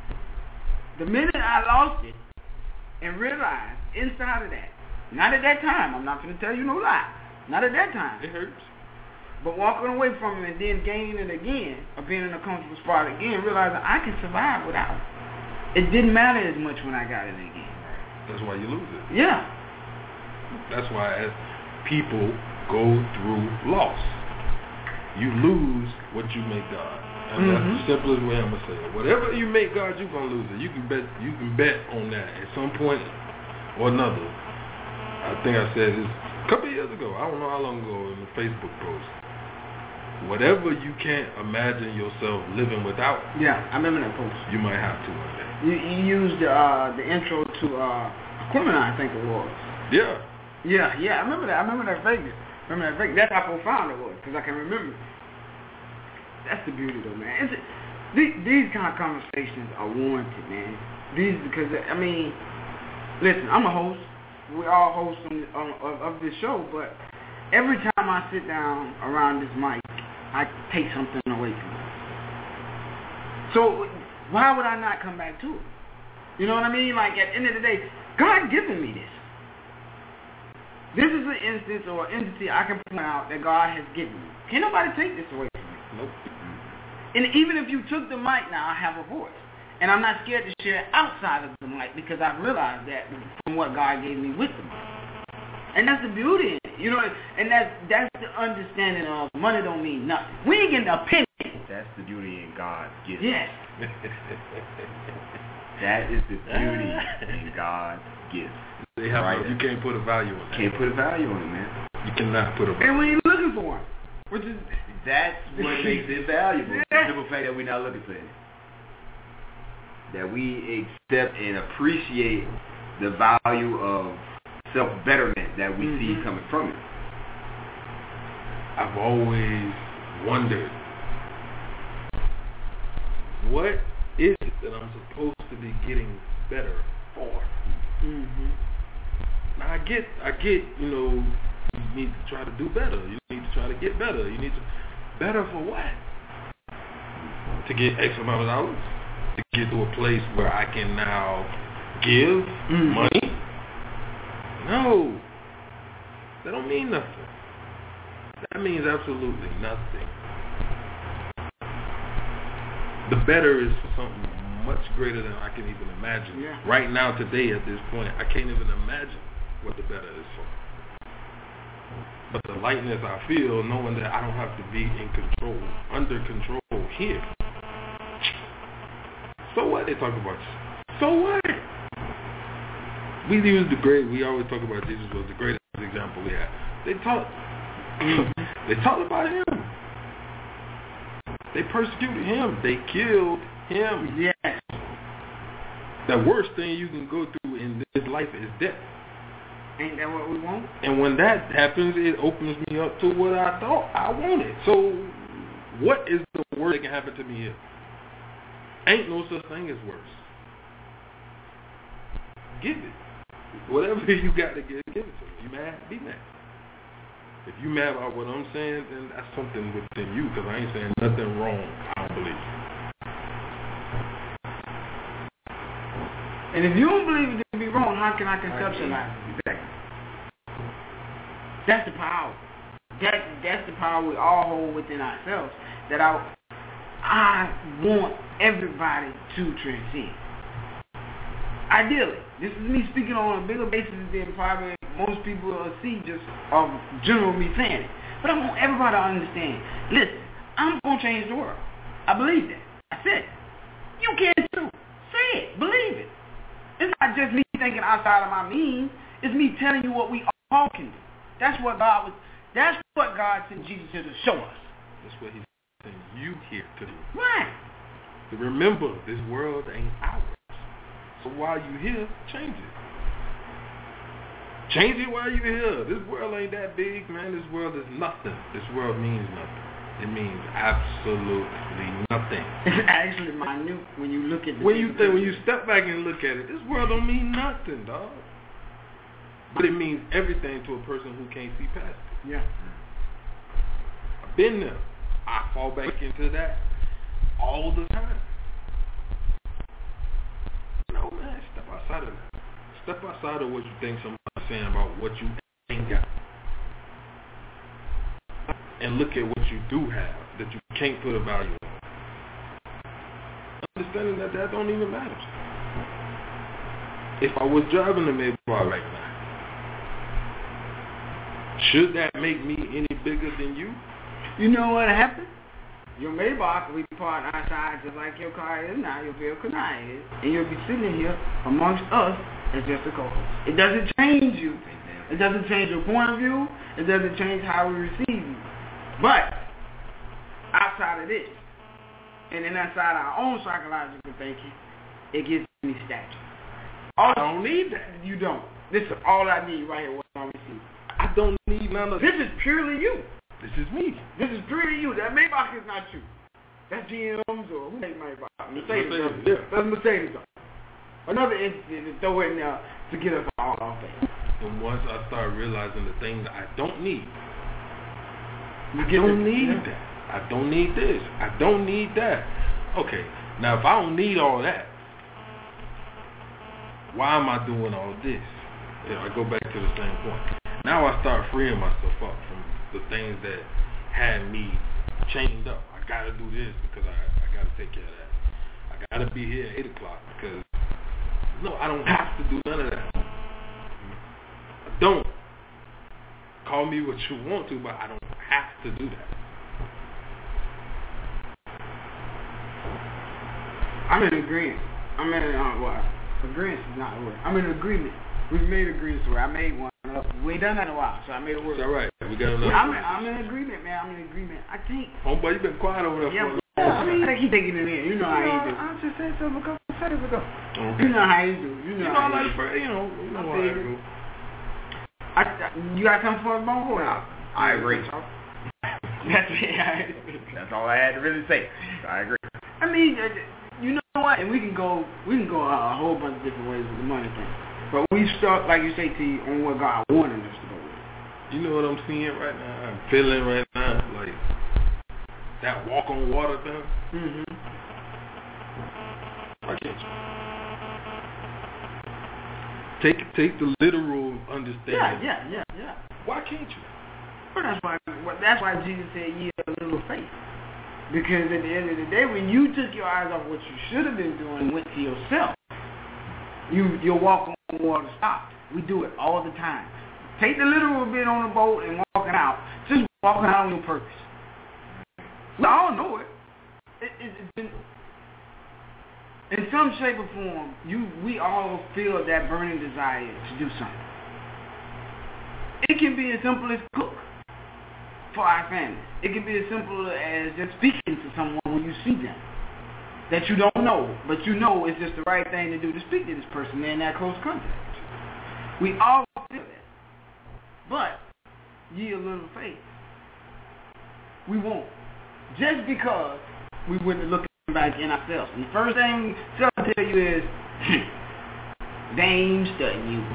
The minute I lost it and realized inside of that, not at that time, I'm not going to tell you no lie, not at that time. It hurts. But walking away from it and then gaining it again, or being in a comfortable spot again, realizing I can survive without it. It didn't matter as much when I got it again. That's why you lose it. Yeah. That's why as people go through loss, you lose what you make God. And Mm-hmm. that's the simplest way I'm gonna say it. Whatever you make God, you're gonna lose it. You can bet. You can bet on that at some point or another. I think I said this a couple of years ago. I don't know how long ago in a Facebook post. Whatever you can't imagine yourself living without, Yeah, I remember that post. you might have to one day. You, you used uh, the intro to uh, Aquemini, I think it was. Yeah. Yeah, yeah, I remember that. I remember that Vegas. Remember that Vegas. That's how profound it was, because I can remember. That's the beauty, though, man. It's, these, these kind of conversations are warranted, man. These, because I mean, listen, I'm a host. We all hosts on, on, of, of this show, but every time I sit down around this mic, I take something away from it. So why would I not come back to it? You know what I mean? Like, at the end of the day, God given me this. This is an instance or entity I can point out that God has given me. Can't nobody take this away from me. Nope. And even if you took the mic now, I have a voice. And I'm not scared to share it outside of the mic because I've realized that from what God gave me with the mic. And that's the beauty in it. You know, and that's, that's the understanding of money don't mean nothing. We ain't getting a penny. That's the beauty in God's gift. Yes. That is the beauty in God's gift. They have Right. no, you can't put a value on that. Can't put a value on it, man. You cannot put a value. And we ain't looking for one. Which is that's what makes it valuable. Yeah. The simple fact that we're not looking for it. That we accept and appreciate the value of self-betterment that we mm-hmm. see coming from it. I've always wondered, what is it that I'm supposed to be getting better for? Mm-hmm. Now I get, I get, you know, you need to try to do better. You need to try to get better. You need to, better for what? To get X amount of dollars? To get to a place where I can now give mm-hmm. money? No. That don't mean nothing. That means absolutely nothing. The better is for something much greater than I can even imagine. Yeah. Right now, today, at this point, I can't even imagine what the better is for. But the lightness I feel, knowing that I don't have to be in control, under control here. So what they talk about? So what? We use the great, we always talk about Jesus was the greatest example we have. They talk, they talked about him. They persecuted him. They killed him. Yes. The worst thing you can go through in this life is death. Ain't that what we want? And when that happens, it opens me up to what I thought I wanted. So what is the worst that can happen to me here? Ain't no such thing as worse. Give it. Whatever you got to give, give it to me. You mad? Be mad. If you mad about what I'm saying, then that's something within you, because I ain't saying nothing wrong, I don't believe. And if you don't believe it to be wrong, how can I conceptualize it? Exactly. That's the power. That that's the power we all hold within ourselves. That I I want everybody to transcend. Ideally, this is me speaking on a bigger basis than probably most people will see just of general me saying it. But I want everybody to understand. Listen, I'm going to change the world. I believe that. I said it. You can too. Say it. Believe it. It's not just me thinking outside of my means. It's me telling you what we all can do. That's what God was. That's what God sent Jesus here to show us. That's what He's sending you here to do. Right. To remember, this world ain't ours. So while you here, change it. Change it while you're here. This world ain't that big, man. This world is nothing. This world means nothing. It means absolutely nothing. It's actually minute when you look at it. When you think, when you step back and look at it, this world don't mean nothing, dog. But it means everything to a person who can't see past it. Yeah. I've been there. I fall back into that all the time. No, man, step outside of that. Step outside of what you think somebody's saying about what you ain't got. And look at what you do have that you can't put a value on. Understanding that that don't even matter. If I was driving the Maybach right now, should that make me any bigger than you? You know what happened? Your Maybach will be parked outside just like your car is now, your vehicle now is. And you'll be sitting here amongst us as just a co-host. It doesn't change you. It doesn't change your point of view. It doesn't change how we receive you. But outside of this, and then outside our own psychological thinking, it gives me stature. I don't need that. You don't. This is all I need right here. What I'm receiving. I don't need none of this. This is purely you. This is me. This is purely you. That Maybach is not you. That's G M's or who made Maybach? Mercedes. Mercedes yeah. That's Mercedes. Another incident to throw in there to get us all off base. And once I start realizing the things I don't need, you I don't need yeah. that. I don't need this. I don't need that. Okay, now if I don't need all that, why am I doing all this? Yeah, I go back to the same point. Now I start freeing myself up from the things that had me chained up. I gotta do this because I, I gotta take care of that. I gotta be here at eight o'clock because no, I don't have to do none of that. I don't. Call me what you want to, but I don't have to do that. I'm in agreement. I'm in uh, well, agreement is not a word. I'm in agreement. We've made agreements where I made one. couple. We ain't done that in a while, so I made it work. It's all right. We got enough. I'm, I'm in agreement, man. I'm in agreement. I think. Homeboy, you been quiet over there Yeah, for a yeah, I mean, I think he taking it in. You know how he do. I just said something a couple seconds ago. You know how he do. You know You know, how I he like do. to, you know, you know I how feel it you. go. I, I, you got something for us, Bone Boy? I agree. That's it. That's all I had to really say. I agree. I mean, uh, you know what? And we can go, we can go a, a whole bunch of different ways with the money thing. But we start, like you say, T, on what God wanted us to go with. You know what I'm seeing right now? I'm feeling right now, like that walk on water thing. Mm-hmm. Why can't you? Take take the literal understanding. Yeah, yeah, yeah, yeah. Why can't you? Well, that's why. That's why Jesus said, "Ye have a little faith." Because at the end of the day, when you took your eyes off what you should have been doing and went to yourself, you your walk on water stopped. We do it all the time. Take the literal bit on the boat and walking out. Just walking out on your purpose. We all know it. it, it it's been, in some shape or form, you we all feel that burning desire to do something. It can be as simple as cook for our family. It can be as simple as just speaking to someone when you see them that you don't know, but you know it's just the right thing to do to speak to this person in that close contact. We all feel that. But ye a little faith. We won't. Just because we wouldn't look back in ourselves. And the first thing self tell you is, they ain't studying you.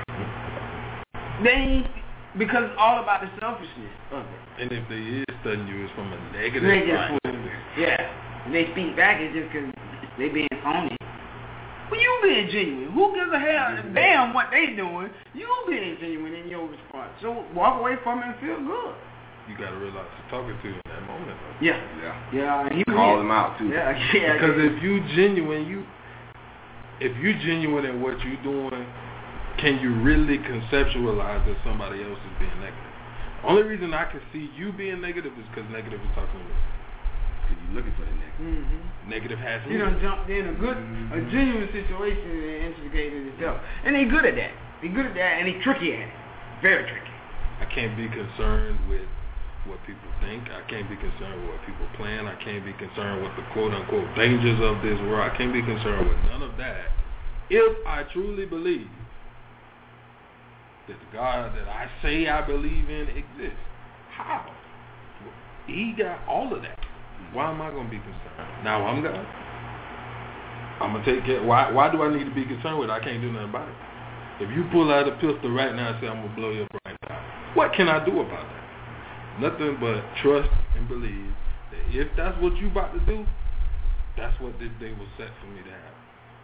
They ain't, because it's all about the selfishness of it. And if they is studying you, it's from a negative Negative point. Yeah. And they speak back, it's just because they being phony. Well, you being genuine. Who gives a hell damn what they doing? You being genuine in your response. So walk away from it and feel good. You got to realize he's talking to you in that moment. Though. Yeah. Yeah. Yeah. He Call them out too. Yeah. Yeah. Because if you genuine, you if you genuine in what you're doing, can you really conceptualize that somebody else is being negative? Only reason I can see you being negative is because negative is talking to me. Because you're looking for the next. Mm-hmm. Negative has me. You done jumped in a good, a genuine situation and instigated itself. And they good at that. They good at that and they tricky at it. Very tricky. I can't be concerned with what people think. I can't be concerned with what people plan. I can't be concerned with the quote-unquote dangers of this world. I can't be concerned with none of that if I truly believe that the God that I say I believe in exists. How? He got all of that. Why am I going to be concerned? Now I'm God. I'm going to take care. Why, why do I need to be concerned with it? I can't do nothing about it. If you pull out a pistol right now and say I'm going to blow your brains out, what can I do about that? Nothing but trust and believe that if that's what you about to do, that's what this day was set for me to have.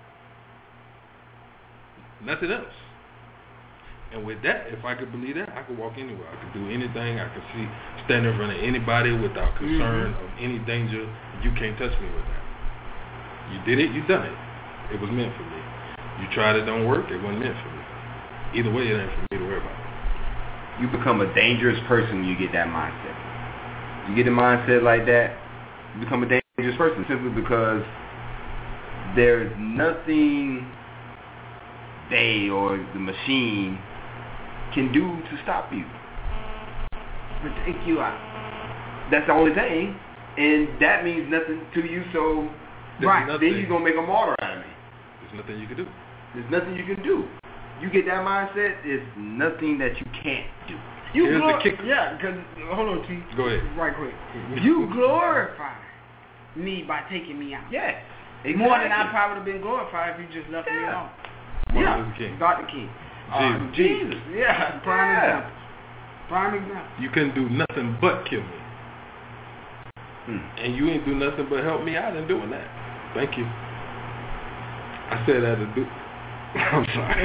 Nothing else. And with that, if I could believe that, I could walk anywhere. I could do anything. I could see, stand in front of anybody without concern mm-hmm. of any danger. You can't touch me with that. You did it, you done it. It was meant for me. You tried it, don't work, it wasn't meant for me. Either way, it ain't for me to worry about. You become a dangerous person when you get that mindset. You get a mindset like that, you become a dangerous person simply because there's nothing they or the machine can do to stop you. But take you out. That's the only thing. And that means nothing to you, so right. Then you're going to make a martyr out of me. There's nothing you can do. There's nothing you can do. You get that mindset, there's nothing that you can't do. You Here's glor- the kicker. Yeah, because, hold on, T. Go ahead. Right quick. You glorify me by taking me out. Yes. Exactly. More than I probably would have been glorified if you just left yeah. me alone. Martin yeah. Luther King. Doctor King. Jesus. Uh, Jesus. Yeah, prime yeah. example. Prime example. You couldn't do nothing but kill me. Hmm. And you ain't do nothing but help me out in doing that. Thank you. I said that to do. I'm sorry.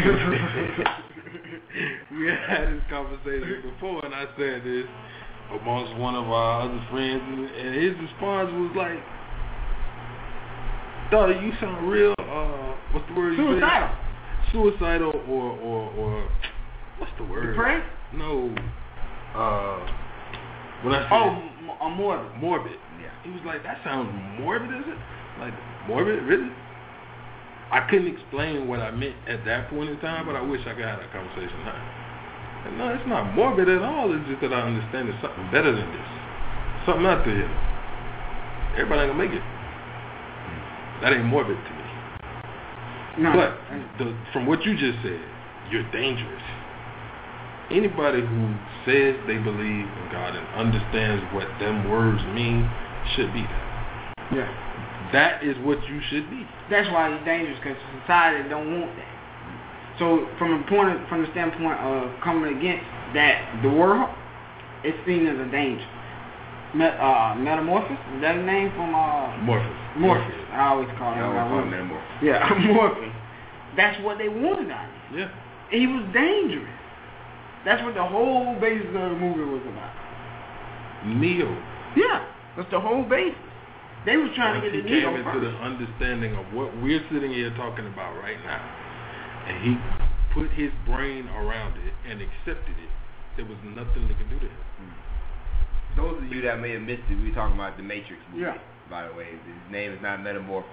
We had this conversation before, and I said this amongst one of our other friends, and his response was like, "Daughter, you sound real. Uh, what's the word? Suicidal. Suicidal, or or or what's the word? Depressed? No. Uh, when I said oh, m- uh, morbid. Morbid. Yeah. He was like, that sounds morbid, is it? Like morbid, really? I couldn't explain what I meant at that point in time, but I wish I could have that conversation now. And no, it's not morbid at all. It's just that I understand there's something better than this. Something out there. Everybody ain't gonna make it. That ain't morbid to me. No. But the, from what you just said, you're dangerous. Anybody who says they believe in God and understands what them words mean should be that. Yeah. That is what you should be. That's why it's dangerous, because society don't want that. So from a point of, from the standpoint of coming against that, the world, it's seen as a danger. Met, uh, Metamorphosis, is that the name from uh, Morpheus? Morpheus. I always call him. I always call him Metamorphosis. Yeah, Morpheus. That's what they wanted out of him. Yeah. He was dangerous. That's what the whole basis of the movie was about. Neo. Yeah, that's the whole basis. They was trying Once to get the he Neo came into first. the understanding of what we're sitting here talking about right now, and he put his brain around it and accepted it, there was nothing they could do to him. Those of you that may have missed it, we were talking about the Matrix movie. Yeah. By the way, his name is not Metamorphosis.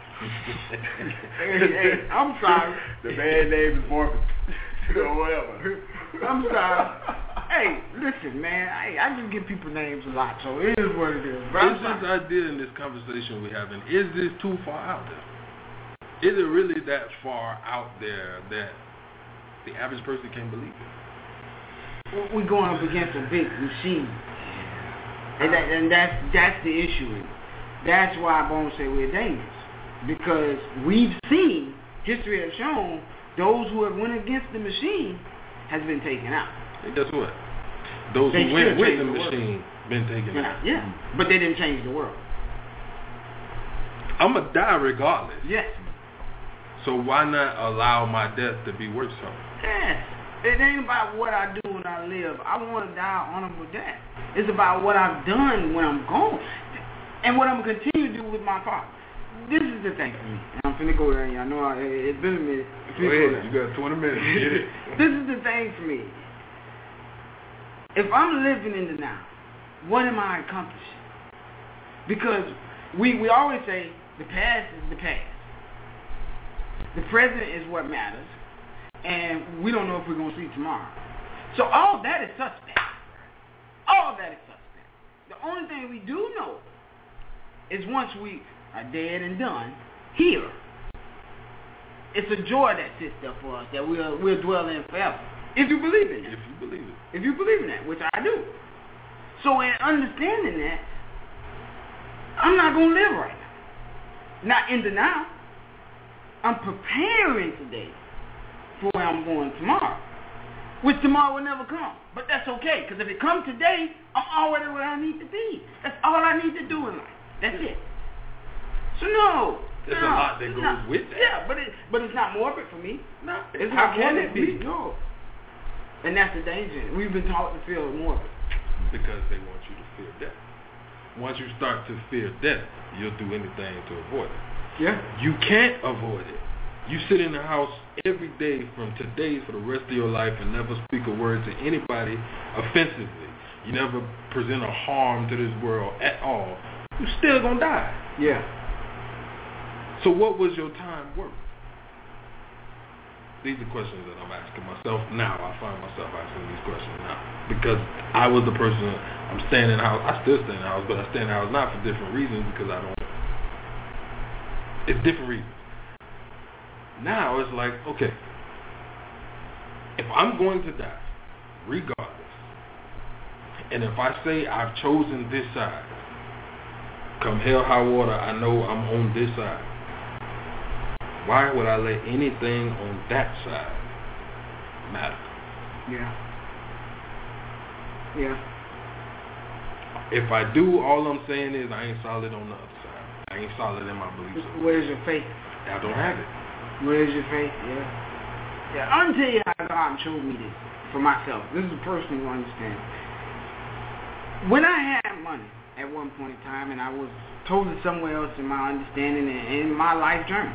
hey, hey, I'm sorry. The man name is Morpheus. Or whatever. I'm sorry. Hey, listen, man. I, I just give people names a lot, so it is what it is. But Is this idea in this conversation we're having, is this too far out there? Is it really that far out there that the average person can't believe it? We're going up against a big machine. And, that, and that's that's the issue. That's why Bones say we're dangerous. Because we've seen, history has shown, those who have went against the machine has been taken out. And guess what? Those They who went should with change the the world. machine been taken Yeah, out. yeah. But they didn't change the world. I'm going to die regardless. Yes. So why not allow my death to be worth something? Yes. It ain't about what I do when I live. I want to die an honorable death. It's about what I've done when I'm gone. And what I'm going to continue to do with my father. This is the thing for me. And I'm finna go there. I know I, it's been a minute. Go ahead. You got twenty minutes. Get it. This is the thing for me. If I'm living in the now, what am I accomplishing? Because we, we always say the past is the past. The present is what matters. And we don't know if we're going to see tomorrow. So all that is suspect. All that is suspect. The only thing we do know is once we are dead and done, here, it's a joy that sits there for us that we'll, we'll dwell in forever. If you believe in that. If you believe it. If you believe in that, which I do. So in understanding that, I'm not going to live right now. Not in the now. I'm preparing today for where I'm going tomorrow. Which tomorrow will never come. But that's okay, because if it comes today, I'm already where I need to be. That's all I need to do in life. That's it. So no. There's no, a lot that goes not, with that. Yeah, but it, but it's not morbid for me. No, It's how not can morbid it be? for me. No. And that's the danger. We've been taught to feel morbid. Because they want you to fear death. Once you start to fear death, you'll do anything to avoid it. Yeah. You can't avoid it. You sit in the house every day from today for the rest of your life and never speak a word to anybody offensively. You never present a harm to this world at all. You're still going to die. Yeah. So what was your time worth? These are questions that I'm asking myself now. I find myself asking these questions now. Because I was the person, I'm staying in the house. I still stay in the house, but I stay in the house not for different reasons because I don't. It's different reasons. Now it's like, okay, if I'm going to die, regardless, and if I say I've chosen this side, come hell high water, I know I'm on this side. Why would I let anything on that side matter? Yeah. Yeah. If I do, all I'm saying is I ain't solid on the other side. I ain't solid in my beliefs. Where's your faith? I don't have it. Where's your faith? Yeah. Yeah. I'm gonna tell you how God showed me this for myself. This is a personal understanding. When I had money at one point in time, and I was totally somewhere else in my understanding and in my life journey,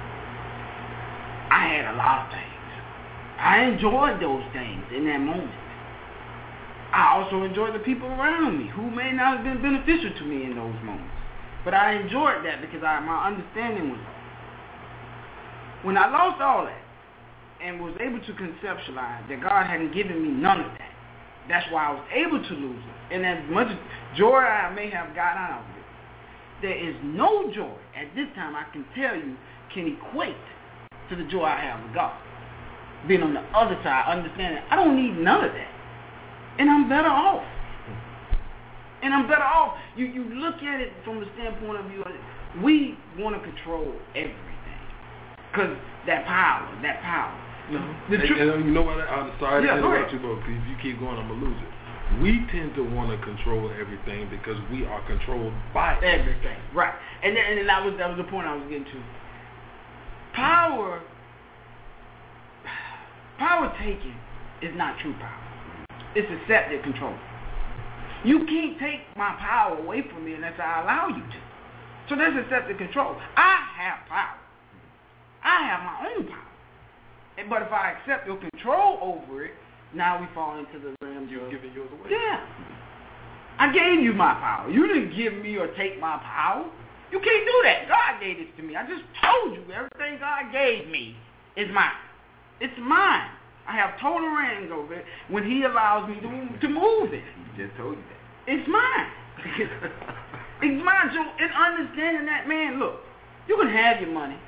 I had a lot of things. I enjoyed those things in that moment. I also enjoyed the people around me who may not have been beneficial to me in those moments. But I enjoyed that because I, my understanding was off. When I lost all that, and was able to conceptualize that God hadn't given me none of that. That's why I was able to lose it. And as much joy I may have got out of it, there is no joy at this time I can tell you can equate to the joy I have with God. Being on the other side, understanding I don't need none of that. And I'm better off. And I'm better off. You you look at it from the standpoint of view, we want to control everything. Because that power, that power. No. The tr- and, and you know what? I'm sorry yeah, to interrupt you, but if you keep going, I'm going to lose it. We tend to want to control everything because we are controlled by everything. Right. And then, and then that was that was the point I was getting to. Power, power taking is not true power. It's accepted control. You can't take my power away from me unless I allow you to. So that's accepted control. I have power. I have my own power. But if I accept your control over it, now we fall into the realm You're of giving yours away. Yeah. I gave you my power. You didn't give me or take my power. You can't do that. God gave it to me. I just told you everything God gave me is mine. It's mine. I have total reins over it when He allows me to, to move it. He just told you that. It's mine. It's mine. So in understanding that, man, look, you can have your money.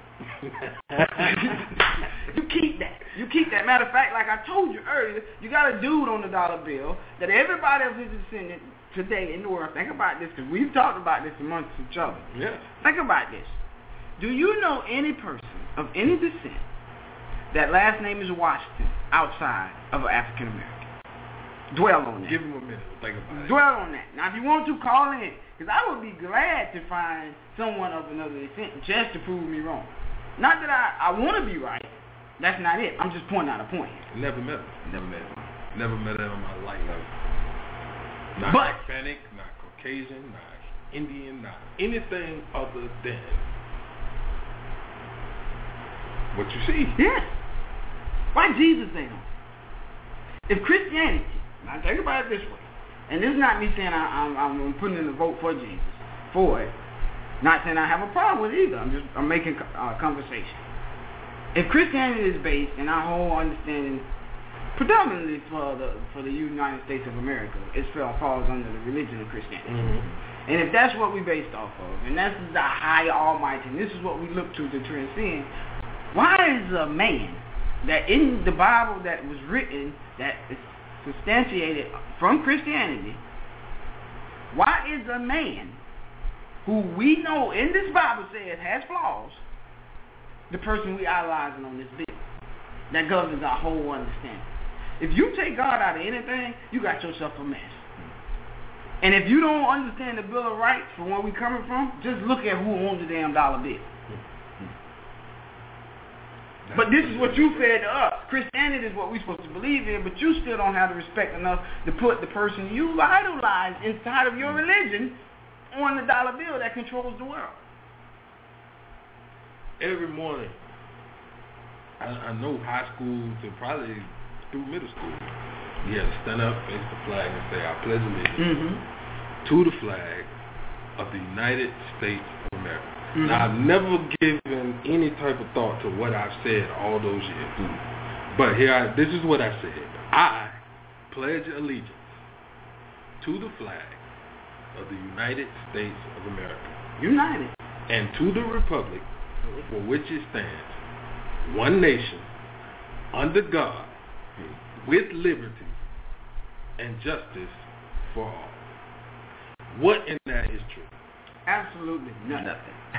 You keep that. You keep that. Matter of fact, like I told you earlier, you got a dude on the dollar bill that everybody of his descendant today in the world, think about this, because we've talked about this amongst each other. Yeah. Think about this. Do you know any person of any descent that last name is Washington outside of an African American? Dwell on that. Give him a minute. Think about it. Dwell on that. Now, if you want to, call in, because I would be glad to find someone of another descent just to prove me wrong. Not that I, I want to be right. That's not it. I'm just pointing out a point. Never met him. Never met him. Never met him in my life. Not But, Hispanic, not Caucasian, not Indian, not anything other than what you see. Yeah. Why Jesus ain't on? If Christianity, now think about it this way, and this is not me saying I, I'm, I'm putting in a vote for Jesus, for it. Not saying I have a problem with it either. I'm just I'm making uh, conversation. If Christianity is based, and our whole understanding, predominantly for the for the United States of America, it falls under the religion of Christianity. Mm-hmm. And if that's what we based off of, and that's the high almighty, and this is what we look to to transcend, why is a man that in the Bible that was written, that is substantiated from Christianity, why is a man who we know in this Bible says has flaws, the person we idolizing on this bill that governs our whole understanding? If you take God out of anything, you got yourself a mess. And if you don't understand the Bill of Rights from where we coming from, just look at who owns the damn dollar bill. But this is what you fed to us. Christianity is what we're supposed to believe in, but you still don't have the respect enough to put the person you idolize inside of your religion on the dollar bill that controls the world. Every morning, I, I know high school to probably through middle school, you had to stand up, face the flag, and say, I pledge allegiance mm-hmm. to the flag of the United States of America. Mm-hmm. Now, I've never given any type of thought to what I've said all those years. Mm-hmm. But here, I, this is what I said. I pledge allegiance to the flag of the United States of America. United. And to the republic for which it stands, one nation, under God, with liberty and justice for all. What in that is true? Absolutely nothing.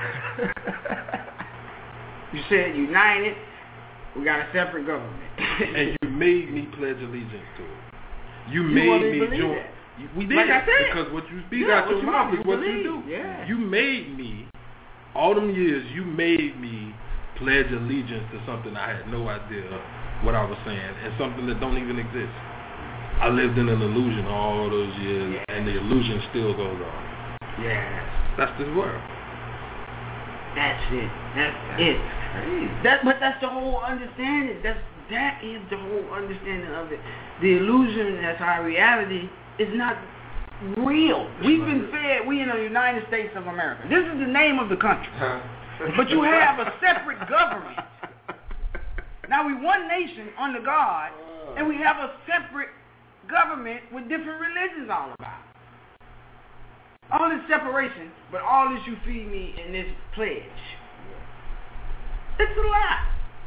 You said united, we got a separate government. And you made me pledge allegiance to it. You, you made me join. That. We did. Like I said. Because what you speak yeah, out your mouth is what believe. you do. Yeah. You made me, all them years, you made me pledge allegiance to something I had no idea what I was saying, and something that don't even exist. I lived in an illusion all those years, yeah. and the illusion still goes on. Yeah. That's this world. That's it. That's, that's it. Crazy. That, but that's the whole understanding. That's that is the whole understanding of it. The illusion that's our reality is not real. We've been fed. We in the United States of America. This is the name of the country, huh? But you have a separate government. Now we one nation under God, and we have a separate government with different religions all about. All this separation, but all this you feed me in this pledge. It's a lie.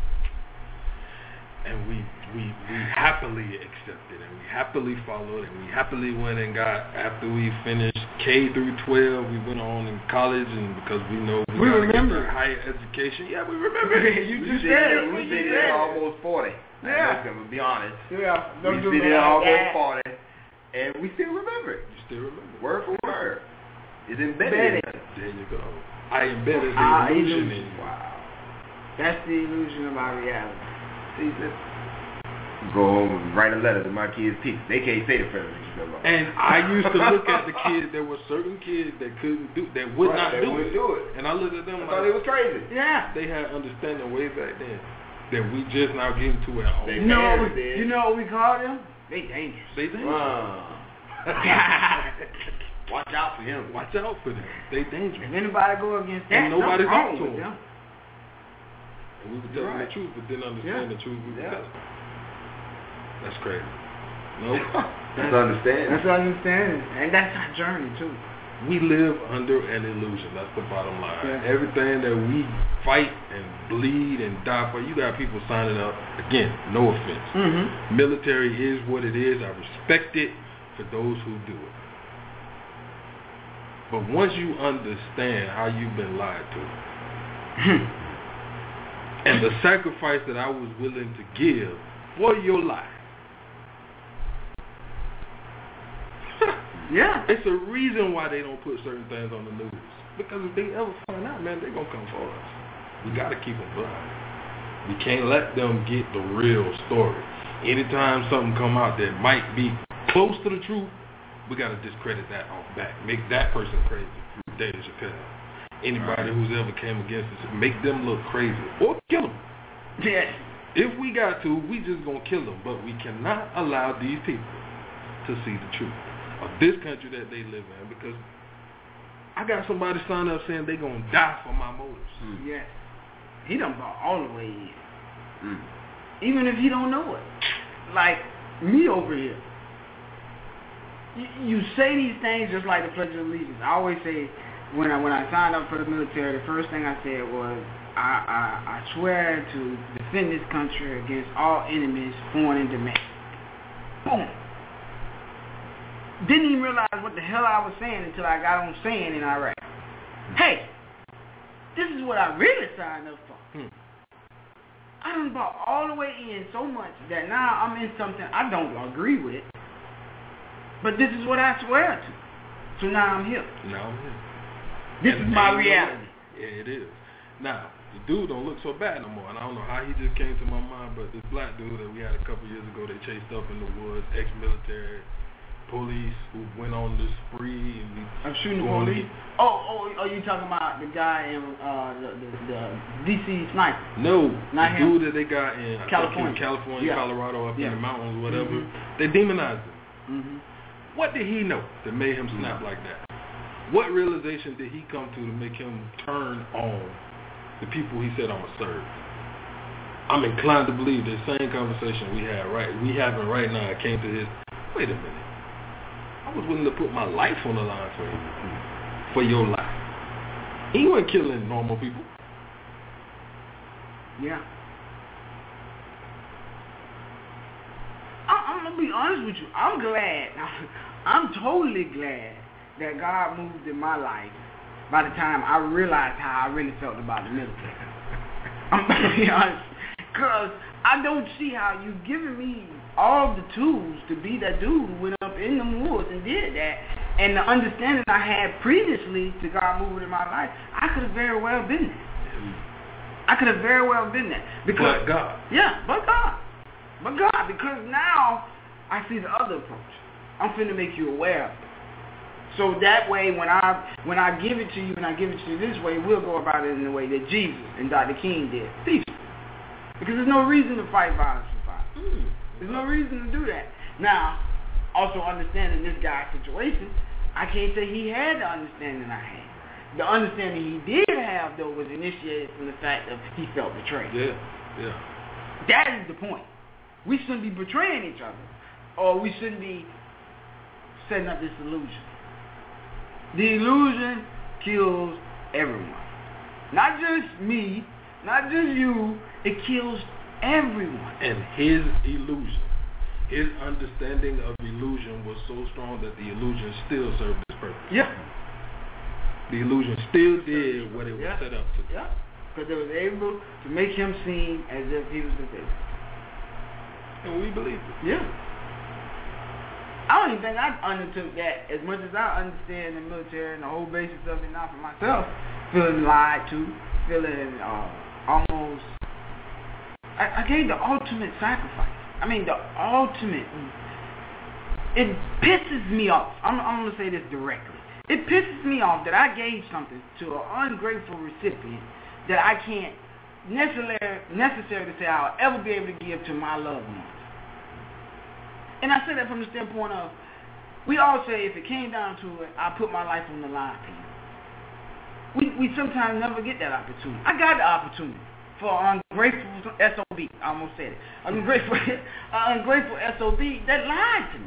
And we, we we happily accepted, and we happily followed, and we happily went and got, after we finished K through twelve, we went on in college, and because we know we, we gotta remember get higher education. Yeah, we remember it. You We just sit said there, it. we You sit just there said it. almost forty. Yeah. Listen, to be honest. Yeah. Don't we do sit me there like almost that. forty, and we still remember it. You still remember. Word for word. It's embedded. Embedded. in us. There you go. I embedded the Ah, illusion illusion. in you. Wow. That's the illusion of our reality. See this? Go home and write a letter to my kids' teachers. They can't say the president. And I used to look at the kids. There were certain kids that couldn't do, that would Right, not they do wouldn't it. do it. And I looked at them I like thought it was crazy. Yeah. they had understanding way back then that we just now getting to at home. They You know, what married we, then. you know what we call them? They dangerous. They dangerous. Wow. Watch out for him. Watch out for them. They dangerous. If anybody go against that, And nobody something wrong talk to with them. them. And we were telling Right. the truth, but didn't understand Yeah. the truth we were Yeah. telling. That's crazy. Nope. That's understanding. That's understanding. And that's our journey, too. We live under an illusion. That's the bottom line. Yeah. Everything that we fight and bleed and die for, you got people signing up. Again, no offense. Mm-hmm. Military is what it is. I respect it for those who do it. But once you understand how you've been lied to, and the sacrifice that I was willing to give for your life, Yeah. it's a reason why they don't put certain things on the news. Because if they ever find out, man, they're going to come for us. We got to keep them blind. We can't let them get the real story. Anytime something come out that might be close to the truth, we got to discredit that off back. Make that person crazy. Dave Chappelle. Anybody who's ever came against us, make them look crazy. Or kill them. Yes. If we got to, we just going to kill them. But we cannot allow these people to see the truth of this country that they live in, because I got somebody signed up saying they gonna die for my motives. Mm. Yes. He done bought all the way in. Mm. Even if he don't know it. Like me over here. You, you say these things just like the Pledge of Allegiance. I always say when I when I signed up for the military, the first thing I said was I, I, I swear to defend this country against all enemies, foreign and domestic. Boom. Didn't even realize what the hell I was saying until I got on saying in Iraq. Hey, this is what I really signed up for. Hmm. I done bought all the way in so much that now I'm in something I don't agree with. But this is what I swear to. So now I'm here. Now I'm here. This And is my ain't no- reality. Yeah, it is. Now, the dude don't look so bad no more, and I don't know how he just came to my mind, but this black dude that we had a couple years ago, they chased up in the woods, ex-military, police who went on this spree and we I'm shooting the going police. to- Oh, oh, are you talking about the guy in uh, the, the, the D C sniper? No, Not the him. dude that they got in I California. think in California, Yeah. Colorado, up Yeah. in the mountains, whatever. Mhm. They demonized him. Mm-hmm. What did he know that made him snap like that? What realization did he come to to make him turn on the people he said I'm gonna serve? I'm inclined to believe the same conversation we had right we having right now came to his. Wait a minute. I was willing to put my life on the line for you, for your life. He wasn't killing normal people. Yeah. I, I'm gonna be honest with you. I'm glad. I'm totally glad that God moved in my life by the time I realized how I really felt about the military. I'm gonna be honest, cause I don't see how you giving me all the tools to be that dude who went up in the woods and did that, and the understanding I had previously to God moving in my life, I could have very well been that. I could have very well been that because But God. yeah, but God, but God, because now I see the other approach. I'm finna make you aware of it. So that way, when I when I give it to you and I give it to you this way, we'll go about it in the way that Jesus and Doctor King did, peaceful. Because there's no reason to fight violence for violence. Mm. There's no reason to do that. Now, also understanding this guy's situation, I can't say he had the understanding I had. The understanding he did have, though, was initiated from the fact that he felt betrayed. Yeah, yeah. That is the point. We shouldn't be betraying each other, or we shouldn't be setting up this illusion. The illusion kills everyone. Not just me, not just you, it kills everyone. And his illusion, his understanding of illusion was so strong that the illusion still served its purpose. Yeah. The illusion still did what it was yeah. set up to do. Yeah. Because it was able to make him seem as if he was the victim. And we believed it. Yeah. I don't even think I undertook that as much as I understand the military and the whole basis of it now for myself. Feeling lied to, feeling uh, almost... I, I gave the ultimate sacrifice. I mean, the ultimate... It pisses me off. I'm, I'm going to say this directly. It pisses me off that I gave something to an ungrateful recipient that I can't necessarily, necessarily say I'll ever be able to give to my loved ones. And I say that from the standpoint of, we all say if it came down to it, I put my life on the line for you. We, we sometimes never get that opportunity. I got the opportunity for an ungrateful S O B. I almost said it. An ungrateful, an ungrateful S O B that lied to me.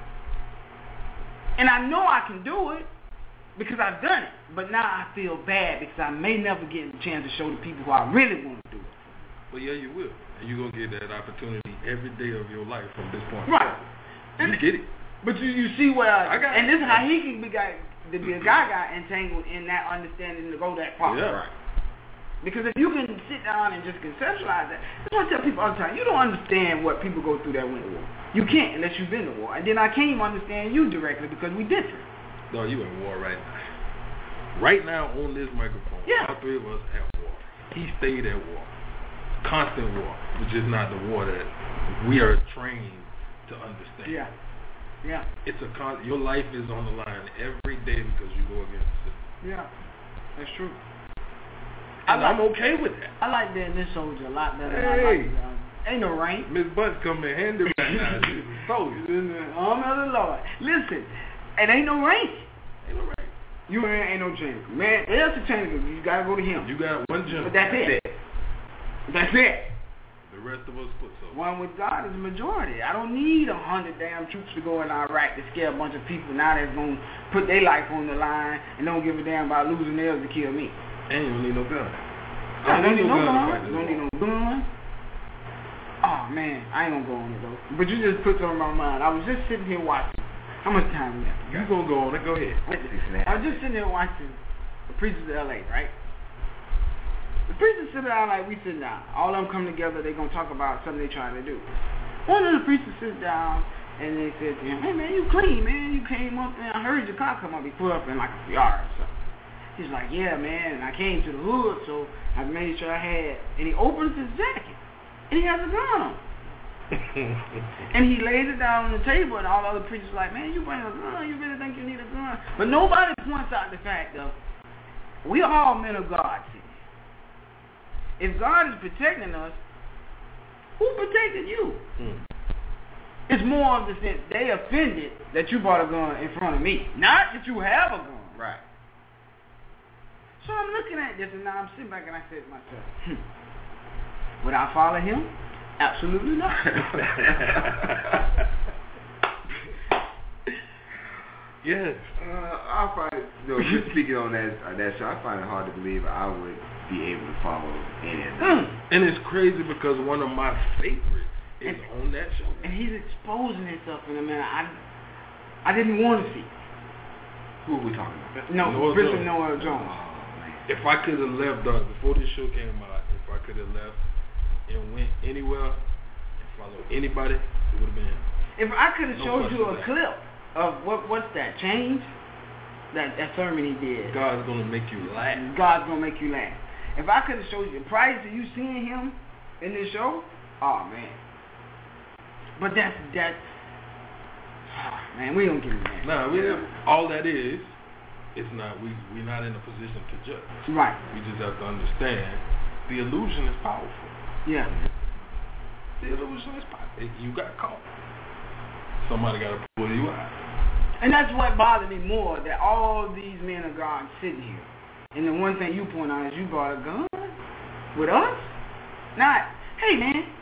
And I know I can do it because I've done it. But now I feel bad because I may never get a chance to show the people who I really want to do it. Well, yeah, you will. And you're going to get that opportunity every day of your life from this point. Right. You And get it. But you, you see what I, I got and it. this is how he can be guy to be a guy got entangled in that understanding to go that far. Yeah. Right. Because if you can sit down and just conceptualize that, that's what I tell people all the time. You don't understand what people go through that went to war. You can't unless you've been to war. And then I can't even understand you directly because we different. No, you in war right now. Right now on this microphone, Yeah. all three of us at war. He stayed at war. Constant war, which is not the war that we are trained to understand. Yeah. Yeah. It's a con- your life is on the line every day because you go against the system. Yeah. That's true. And I like, I'm okay with that. I like being this soldier a lot better than I Hey. like um, ain't no rank. Miss Butts come in handy right now. She's a soldier. In the arm of the Lord. Listen, it ain't no rank. Ain't no right. You ain't, ain't no change. Man, there's a change. You gotta go to him. You got one general. But that's it. That's it. The rest of us put so. One with God is a majority. I don't need a hundred damn troops to go in Iraq to scare a bunch of people now that's gonna put their life on the line and don't give a damn about losing theirs to kill me. And you don't need no gun. I don't need no gun to gun. fight this Don't need war. no gun. Oh man, I ain't gonna go on it though. But you just put something on my mind. I was just sitting here watching. How much time we got? You gonna go on it? Go ahead. I was just sitting there watching the preachers of L A, right? The preachers sit down like we sit down. All of them come together, they're going to talk about something they're trying to do. One of the preachers sits down, and they said to him, hey, man, you clean, man. You came up, and I heard your car come up. He put up in like a yard or something. He's like, yeah, man, and I came to the hood, so I made sure I had, and he opens his jacket, and he has a gun on. And he lays it down on the table, and all the other preachers are like, man, you bring a gun, you really think you need a gun? But nobody points out the fact of, we are all men of God. If God is protecting us, who protected you? Hmm. It's more of the sense they offended that you brought a gun in front of me, not that you have a gun. Right. So I'm looking at this, and now I'm sitting back and I said to myself, hmm, would I follow him? Absolutely not. Yes. Uh, I find, you know, just speaking on that uh, that show, I find it hard to believe I would be able to follow any of that. Mm. And it's crazy because one of my favorites is And- on that show. And he's exposing himself in a manner I, I didn't want to see. Who are we talking about? No, Noah Bishop Jones. Noah Oh, Jones. man. If I could have left uh, before this show came out, if I could have left and went anywhere and followed anybody, it would have been. If I could have No showed you a question clip of what what's that change, that that sermon he did. God's gonna make you laugh. God's gonna make you laugh. If I could have showed you prior to you seeing him in this show, oh man. But that's that. Oh, man, we don't get into that. Nah, we all that is, it's not we we're not in a position to judge. Right. We just have to understand the illusion is powerful. Yeah. The illusion is powerful. You got caught. Somebody got to pull you out. And that's what bothered me more, that all these men of God sitting here. And the one thing you point out is you brought a gun with us? Not, hey man,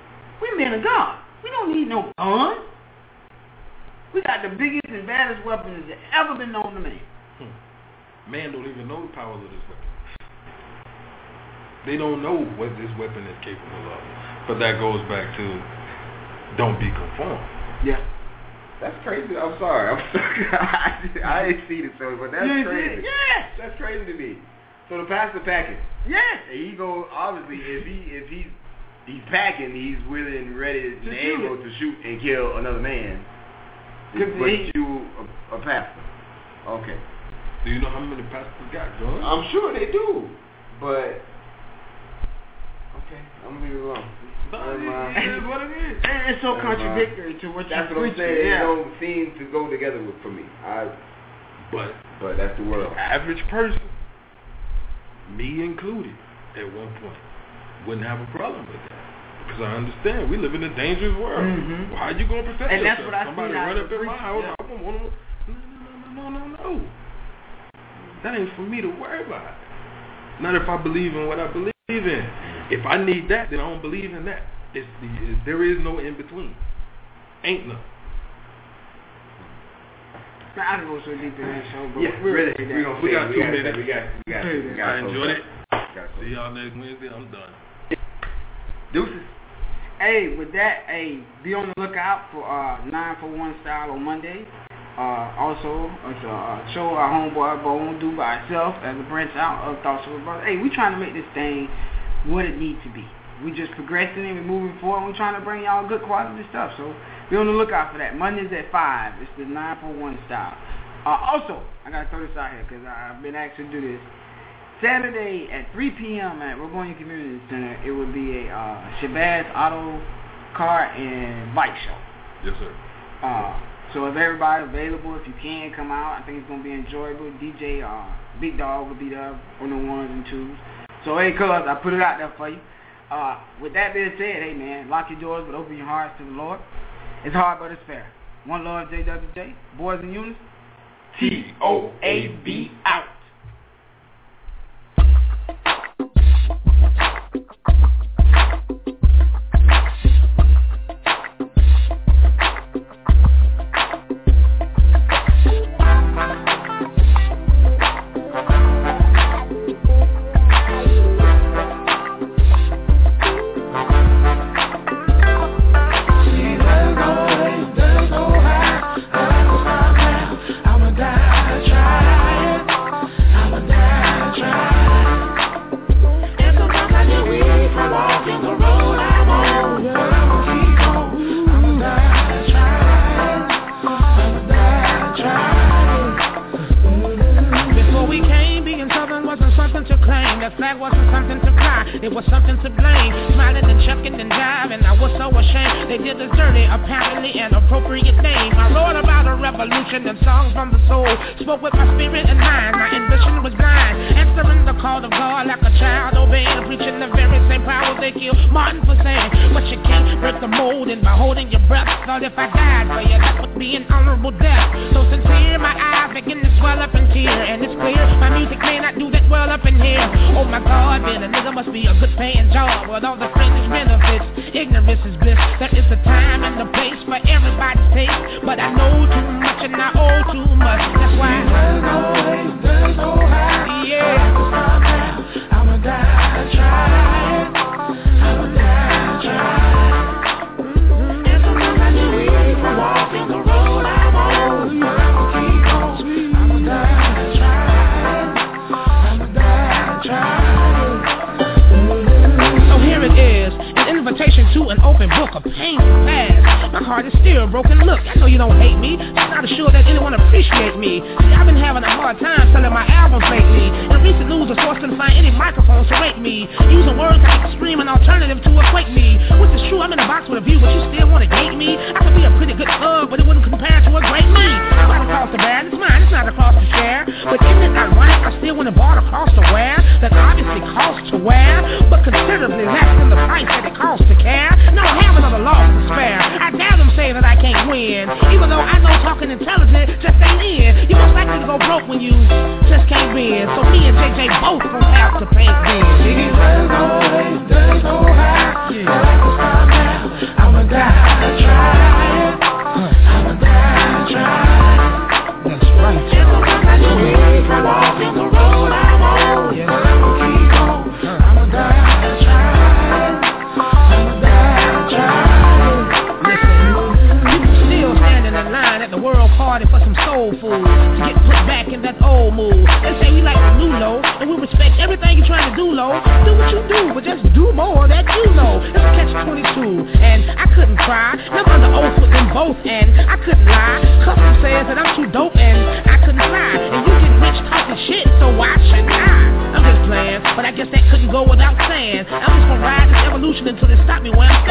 We men of God. We don't need no gun. We got the biggest and baddest weapons that ever been known to man. Hmm. Man don't even know the powers of this weapon. They don't know what this weapon is capable of. But that goes back to don't be conformed. Yeah. That's crazy. I'm sorry. I'm sorry. I, I didn't see the story, but that's you crazy. Yes. That's crazy to me. So the pastor packing. Yes. And he goes, obviously, if he if he's he's packing, he's willing and ready and able to shoot and kill another man. But he, you a, a pastor. Okay. Do you know how many pastors got, John? I'm sure they do. But okay, I'm gonna leave it alone. It is what it is. And it's so contradictory to what that's you're what I'm preaching. saying. Yeah. It don't seem to go together with for me. I but but that's the world. Average person, me included, at one point, wouldn't have a problem with that. Because I understand we live in a dangerous world. Mm-hmm. Well, how you gonna protect and yourself? That's what I Somebody run up in my house. Yeah. I don't want to. No, no, no, no, no, no. That ain't for me to worry about. Not if I believe in what I believe in. If I need that, then I don't believe in that. It's the, it's, there is no in between. Ain't no. I don't go so deep in that show, but yeah, we're really. we, we, we got two minutes. We got, we got, we got. I enjoyed it. Got See y'all next Wednesday. I'm done. Deuces. Hey, with that, hey, be on the lookout for uh, nine for one style on Monday. Uh, also, it's a uh, show our homeboy Bo won't do by itself as a branch out of Thoughts of a Brother. Hey, we trying to make this thing what it needs to be. We just progressing and we're moving forward. And we're trying to bring y'all good quality stuff. So be on the lookout for that. Mondays at five. It's the nine for one style. Uh, also, I gotta throw this out here because I've been asked to do this. Saturday at three p.m. at Robonia Community Center, it will be a uh, Shabazz Auto Car and Bike Show. Yes, sir. Uh, so if everybody available, if you can come out, I think it's gonna be enjoyable. D J uh, Big Dog will be there on the ones and twos. So hey, cuz I put it out there for you. Uh, with that being said, hey man, lock your doors but open your hearts to the Lord. It's hard but it's fair. One love, J W J. Boys and Units. T O A B out. If I died for you, that would be an honorable death. So sincere, my eyes begin to swell up in tear. And it's clear, my music may not do that well up in here. Oh my God, man, a nigga must be a good paying job with all the fringe benefits. Ignorance is bliss. There is a time and a place for everybody's taste. But I know too much and I owe too much. That's why there's no way, there's no how. Yeah, I'ma die trying. I'ma die trying. Walking the road I'm on, but I'ma keep on. I'ma die trying. I'ma die trying. So here it is, an invitation to an open book, a painful past. My heart is still broken. Look, I know you don't hate me. I'm not sure that anyone appreciates me. See, I've been having a hard time selling my albums lately. And recent news is forced to find any microphones to rate me. Using words like extreme and alternative to equate me. Which is true, I'm in a box with a view, but you still want to gate me? I could be a pretty good thug, but it wouldn't compare to a great me. I'm not across the bad, it's mine, it's not across the share. But isn't it ironic I still want to bought across the wear? That obviously costs to wear, but considerably less than the price that it costs to care. No, I have another loss to spare. I dare them say that I can't win, even though I know talking intelligent just ain't in. You most likely to go broke when you just can't win. So me and J J both gon' have to pay then. There's no way, there's no how. Yeah. I like to stop now. to do, low. Do what you do, but just do more that you know. It's a catch twenty-two, and I couldn't cry. I'm under oath with them both, and I couldn't lie. Custom says that I'm too dope, and I couldn't lie. And you get rich talking shit, so why shouldn't I? I'm just playing, but I guess that couldn't go without saying. I'm just gonna ride this evolution until they stop me where I'm